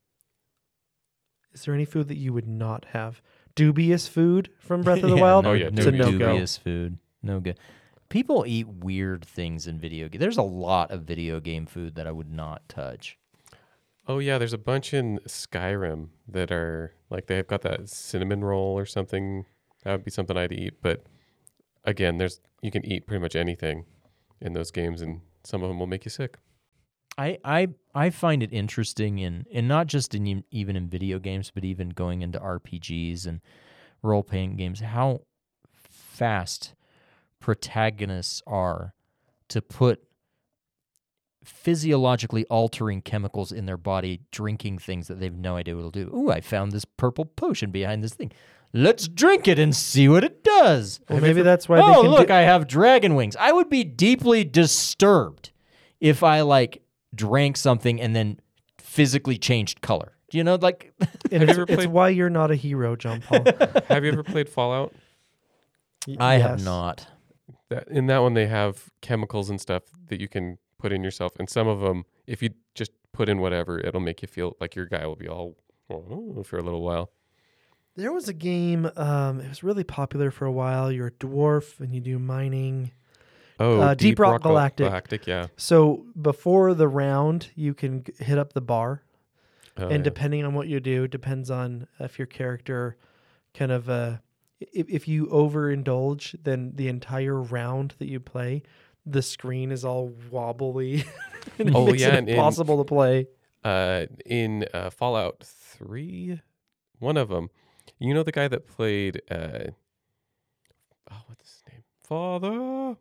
is there any food that you would not have? Dubious food from Breath of the Yeah, Wild? No, Oh, yeah, no it's a no-go. dubious food. No good. People eat weird things in video games. There's a lot of video game food that I would not touch. Oh yeah, there's a bunch in Skyrim that are like they've got that cinnamon roll or something. That would be something I'd eat. But again, there's you can eat pretty much anything in those games, and some of them will make you sick. I, I I find it interesting in and not just in even in video games, but even going into R P Gs and role playing games, how fast protagonists are to put physiologically altering chemicals in their body, drinking things that they've no idea what it'll do. Ooh, I found this purple potion behind this thing. Let's drink it and see what it does. Well, maybe that's why they Oh, can look, do- I have dragon wings. I would be deeply disturbed if I like drank something and then physically changed color. You know, like And Have it's, you ever it's played- why you're not a hero, John Paul. Have you ever played Fallout? Y- I have yes. not. That in that one they have chemicals and stuff that you can put in yourself, and some of them, if you just put in whatever, it'll make you feel like your guy will be all oh, for a little while. There was a game, um, it was really popular for a while. You're a dwarf and you do mining. Oh, Uh, Deep Rock Gal- Galactic. Galactic, yeah. So before the round, you can g- hit up the bar. Oh, and yeah. depending on what you do, depends on if your character kind of, uh, if, if you overindulge, then the entire round that you play, the screen is all wobbly. and it Oh, makes yeah, it and in- impossible to play. uh, in uh, Fallout three, one of them, you know the guy that played, uh, oh, what's his name? Father?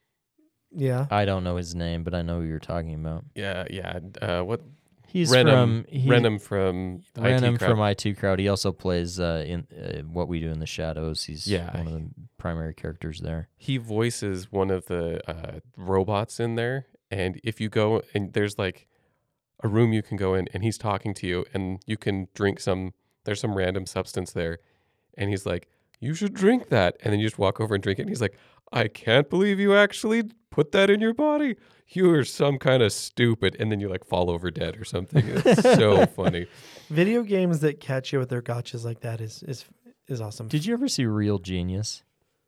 Yeah. I don't know his name, but I know who you're talking about. Yeah, yeah. Uh, what? He's Renum, from he, Renum from I T Renum Crowd. from I T Crowd. He also plays uh, in uh, What We Do in the Shadows. He's Yeah. one of the primary characters there. He voices one of the uh, robots in there, and if you go and there's like a room you can go in, and he's talking to you, and you can drink some. There's some random substance there, and he's like, "You should drink that," and then you just walk over and drink it, and he's like, "I can't believe you actually put that in your body. You are some kind of stupid," and then you like fall over dead or something. It's so funny. Video games that catch you with their gotchas like that is is is awesome. Did you ever see Real Genius?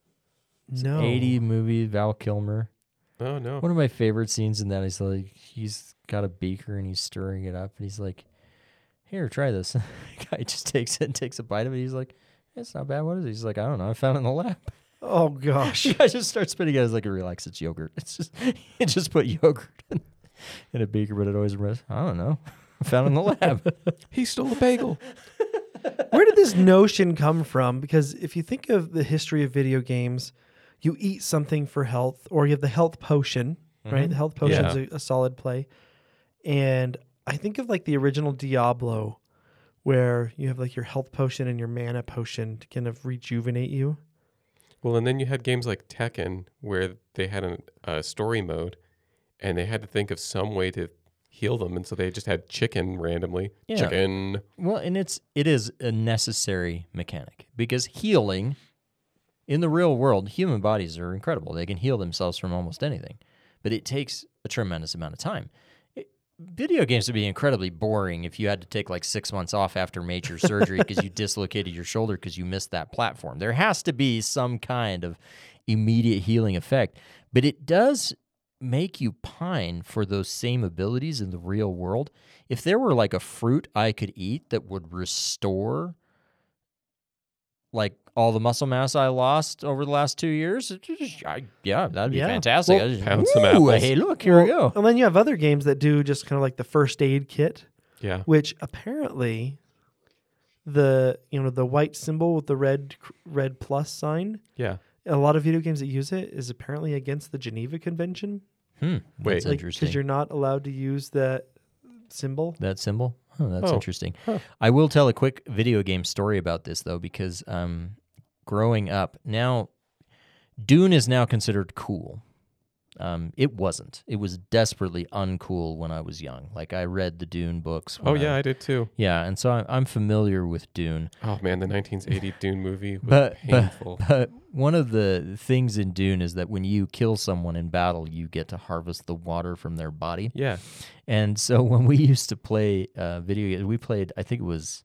no. eighty movie, Val Kilmer. Oh no. One of my favorite scenes in that is like he's got a beaker and he's stirring it up and he's like, "Here, try this." The guy just takes it and takes a bite of it. He's like, "It's not bad. What is it?" He's like, "I don't know. I found it in the lab." Oh gosh. The guy just starts spitting it. It's like, relax, it's yogurt. It's just he just put yogurt in, in a beaker, but it always reminds. I don't know. I found it in the lab. He stole a bagel. Where did this notion come from? Because if you think of the history of video games, you eat something for health, or you have the health potion, right? The health potion is Yeah. a, a solid play. And I think of like the original Diablo, where you have like your health potion and your mana potion to kind of rejuvenate you. Well, and then you had games like Tekken where they had a, a story mode, and they had to think of some way to heal them, and so they just had chicken randomly. Yeah. Chicken. Well, and it's it is a necessary mechanic because healing in the real world, human bodies are incredible. They can heal themselves from almost anything, but it takes a tremendous amount of time. It, video games would be incredibly boring if you had to take like six months off after major surgery because you dislocated your shoulder because you missed that platform. There has to be some kind of immediate healing effect, but it does make you pine for those same abilities in the real world. If there were like a fruit I could eat that would restore like all the muscle mass I lost over the last two years, it just- I, yeah, that'd be Yeah. fantastic. Well, I just, pound some "Ooh, apples." Hey, look, here we go. And then you have other games that do just kind of like the first aid kit, Yeah. which apparently the you know the white symbol with the red red plus sign. Yeah. A lot of video games that use it is apparently against the Geneva Convention. Hmm, Wait. that's Like, interesting. because you're not allowed to use that symbol. That symbol? Oh, that's Oh, interesting. huh. I will tell a quick video game story about this, though, because um, growing up, now, Dune is now considered cool. Um, it wasn't. It was desperately uncool when I was young. Like I read the Dune books. Oh when yeah, I, I did too. yeah, and so I'm, I'm familiar with Dune. Oh man, the nineteen eighty Dune movie was But, painful. but but one of the things in Dune is that when you kill someone in battle, you get to harvest the water from their body. yeah. And so when we used to play uh, video games, we played. I think it was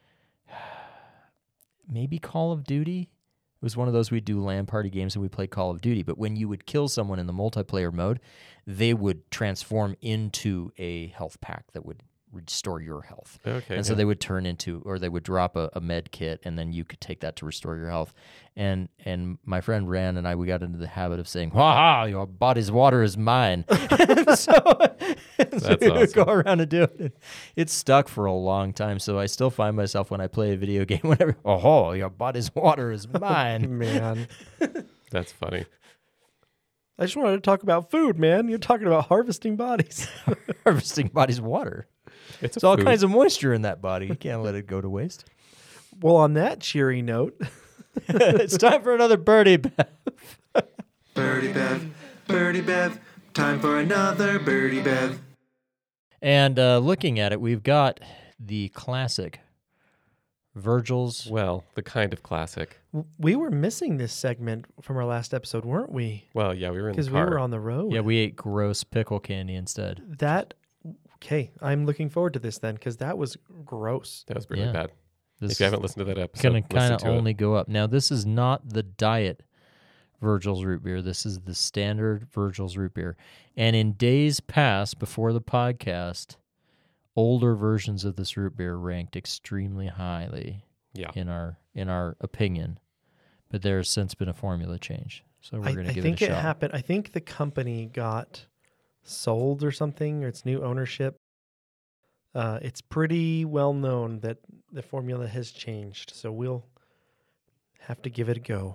maybe Call of Duty. It was one of those we'd do LAN party games and we played Call of Duty. But when you would kill someone in the multiplayer mode, they would transform into a health pack that would restore your health. Okay. And so yeah. they would turn into, or they would drop a, a med kit, and then you could take that to restore your health. And and my friend Rand and I, we got into the habit of saying, "Ha ha! Your body's water is mine." and so, and so That's we would go awesome. around and do it. And it stuck for a long time. So I still find myself when I play a video game, whenever, "Oh, your body's water is mine." Man. That's funny. I just wanted to talk about food, man. You're talking about harvesting bodies. Harvesting body's water. It's a There's all food. kinds of moisture in that body. You can't let it go to waste. Well, on that cheery note, It's time for another birdie. Birdie Bev, Birdie Bev, time for another Birdie Bev. And uh, looking at it, we've got the classic Virgil's. Well, the kind of classic. we were missing this segment from our last episode, weren't we? Well, yeah, we were in the Because we car. were on the road. Yeah, we ate gross pickle candy instead. That, okay, I'm looking forward to this then, because that was gross. That was really Yeah. bad. This If you haven't listened to that episode, going to kind listen of to only it. go up. Now, this is not the diet Virgil's root beer. This is the standard Virgil's root beer. And in days past, before the podcast, older versions of this root beer ranked extremely highly Yeah. in our in our opinion. But there has since been a formula change. So we're I, going to I give think it a it shot. happened. I think the company got sold or something, or its new ownership. Uh, it's pretty well known that the formula has changed, so we'll have to give it a go.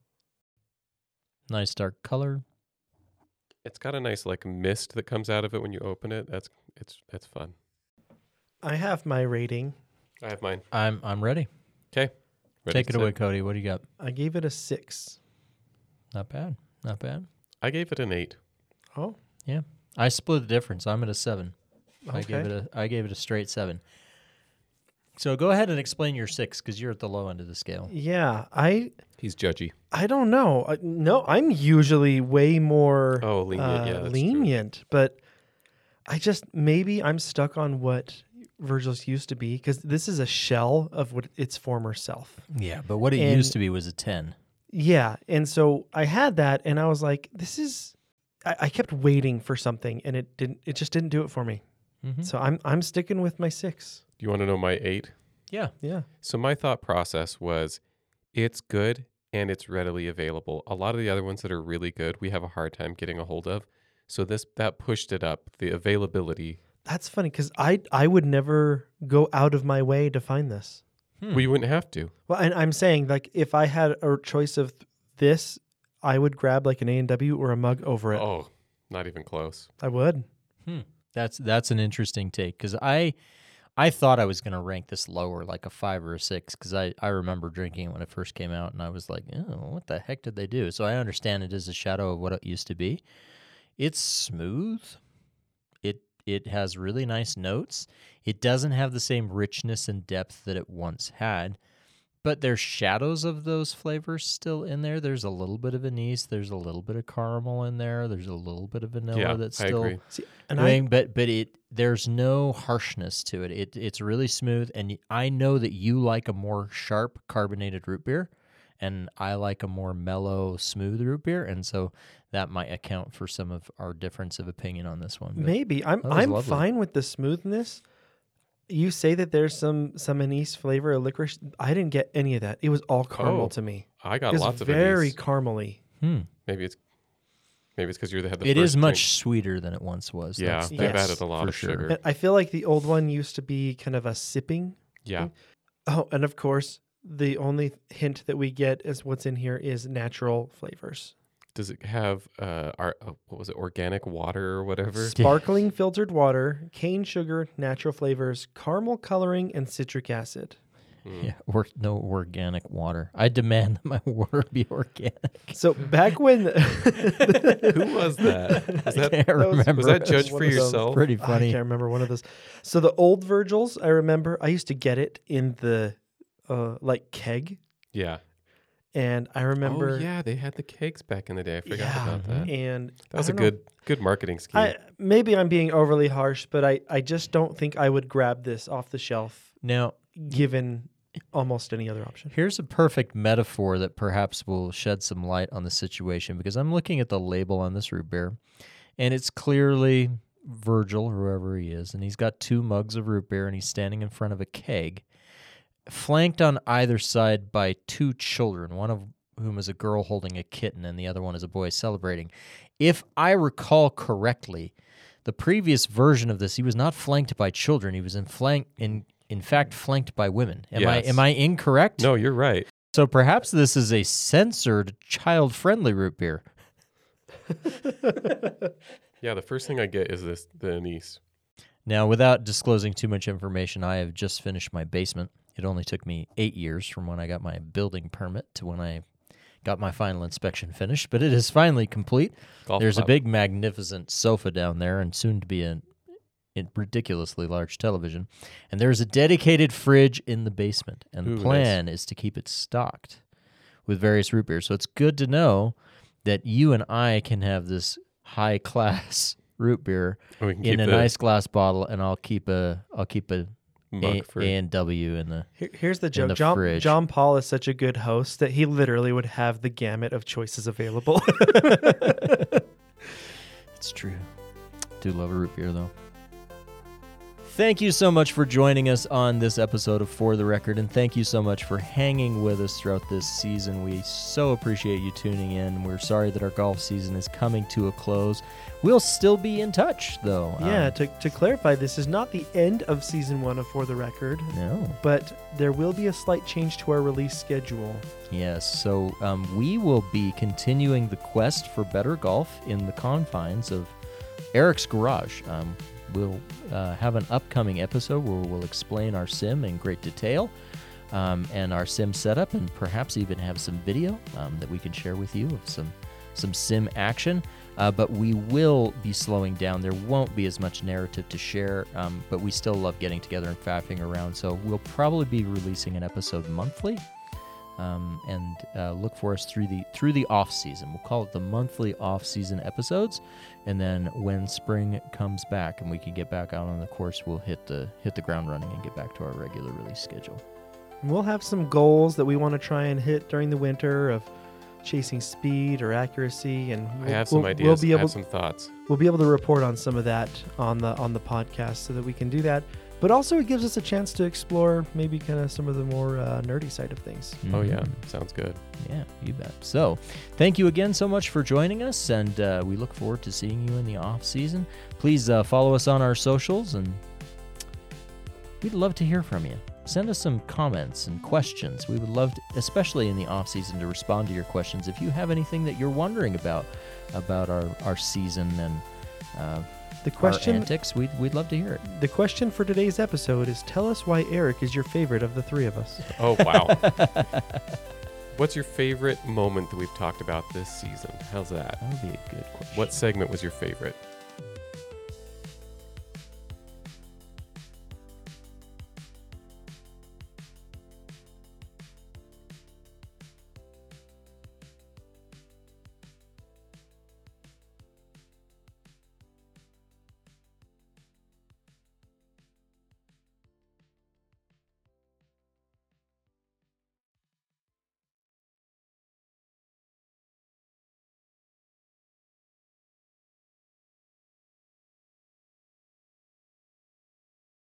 Nice dark color. It's got a nice like mist that comes out of it when you open it. That's it's it's fun. I have my rating. I have mine. I'm I'm ready. Okay. Take it away, Cody. What do you got? I gave it a six. Not bad. Not bad. I gave it an eight. Oh, I split the difference. I'm at a seven. I okay. gave it a I gave it a straight seven. So go ahead and explain your six, because you're at the low end of the scale. Yeah, I He's judgy. I don't know. I, no, I'm usually way more Oh, lenient. uh, yeah, that's true. lenient, but I just maybe I'm stuck on what Virgil's used to be, because this is a shell of what its former self. Yeah, but what it And- used to be was a ten. Yeah, and so I had that, and I was like, "This is." I, I kept waiting for something, and it didn't. It just didn't do it for me. Mm-hmm. So I'm I'm sticking with my six. Do you want to know my eight? Yeah. Yeah. So my thought process was, it's good and it's readily available. A lot of the other ones that are really good, we have a hard time getting a hold of. So this that pushed it up. The availability. That's funny, because I I would never go out of my way to find this. Hmm. We wouldn't have to. Well, and I'm saying, like, if I had a choice of this, I would grab like an A and W or a mug over it. Oh, not even close. I would. Hmm. That's that's an interesting take, because I I thought I was going to rank this lower, like a five or a six, because I, I remember drinking it when it first came out, and I was like, oh, what the heck did they do? So I understand it is a shadow of what it used to be. It's smooth. It it has really nice notes. It doesn't have the same richness and depth that it once had, but there's shadows of those flavors still in there. There's a little bit of anise. There's a little bit of caramel in there. There's a little bit of vanilla yeah, that's I still agree. See, and doing, but but it there's no harshness to it. It it's really smooth, and y- I know that you like a more sharp carbonated root beer, and I like a more mellow, smooth root beer, and so that might account for some of our difference of opinion on this one. I But maybe I'm that was I'm lovely. fine with the smoothness. You say that there's some some anise flavor, a licorice. I didn't get any of that. It was all caramel Oh, to me. I It got was lots of very anise. caramely. hmm. Maybe it's maybe it's because you're the had the It first is much drink. sweeter than it once was. Yeah, That's, they've Yes, added a lot for of sure. sugar. And I feel like the old one used to be kind of a sipping. Yeah, Oh, and of course, the only hint that we get is what's in here is natural flavors. does it have uh, our uh, what was it, organic water or whatever? Sparkling filtered water, cane sugar, natural flavors, caramel coloring, and citric acid. Yeah, or no organic water. I demand that my water be organic. So back when Who was that? Was I that, can't was- remember. was that judged one for of those yourself? Pretty I funny. can't remember one of those. So the old Virgils, I remember I used to get it in the uh, like keg, Yeah. and I remember Oh, yeah. They had the kegs back in the day. I forgot Yeah. about that. and That was I a don't know, good good marketing scheme. I maybe I'm being overly harsh, but I I just don't think I would grab this off the shelf Now, given almost any other option. here's a perfect metaphor that perhaps will shed some light on the situation, because I'm looking at the label on this root beer, and it's clearly Virgil, whoever he is, and he's got two mugs of root beer, and he's standing in front of a keg, flanked on either side by two children, one of whom is a girl holding a kitten, and the other one is a boy celebrating. If I recall correctly, the previous version of this, he was not flanked by children. He was in flank in in fact flanked by women. Am I Yes. am I incorrect? No, you're right. So perhaps this is a censored, child-friendly root beer. Yeah, the first thing I get is this the anise. Now, without disclosing too much information, I have just finished my basement. It only took me eight years from when I got my building permit to when I got my final inspection finished, but it is finally complete. Golf There's club. a big, magnificent sofa down there, and soon to be a, a ridiculously large television. And there's a dedicated fridge in the basement, and Ooh, the plan is to keep it stocked with various root beers. So it's good to know that you and I can have this high-class root beer And we can in keep a the nice glass bottle, and I'll keep a I'll keep a mug A, for A and W in the. Here, here's the joke. the John, fridge. John Paul is such a good host that he literally would have the gamut of choices available. It's true. Do love a root beer though. Thank you so much for joining us on this episode of For the Record, and thank you so much for hanging with us throughout this season. We so appreciate you tuning in. We're sorry that our golf season is coming to a close. We'll still be in touch, though. yeah, Um, to, to clarify, this is not the end of season one of For the Record, no. but there will be a slight change to our release schedule. Yes, so um, we will be continuing the quest for better golf in the confines of Eric's Garage. Um, we'll uh, have an upcoming episode where we'll explain our sim in great detail um, and our sim setup, and perhaps even have some video um, that we can share with you of some, some sim action. Uh, but we will be slowing down. There won't be as much narrative to share, um, but we still love getting together and faffing around. So we'll probably be releasing an episode monthly. Um, and uh, look for us through the through the off season. We'll call it the monthly off season episodes, and then when spring comes back and we can get back out on the course, we'll hit the hit the ground running and get back to our regular release schedule. And we'll have some goals that we want to try and hit during the winter of chasing speed or accuracy, and I we'll, have some we'll, ideas. We'll be I able have some thoughts. we'll be able to report on some of that on the on the podcast so that we can do that. But also, it gives us a chance to explore maybe kind of some of the more uh, nerdy side of things. Oh yeah, Mhm. sounds good. Yeah, you bet. So, thank you again so much for joining us, and uh, we look forward to seeing you in the off season. Please uh, follow us on our socials, and we'd love to hear from you. Send us some comments and questions. We would love to, especially in the off season, to respond to your questions. If you have anything that you're wondering about about our, our season and uh, The question our antics, we'd, we'd love to hear it. the question for today's episode is: tell us why Eric is your favorite of the three of us. Oh wow. What's your favorite moment that we've talked about this season? How's that? That would be a good question. What segment was your favorite?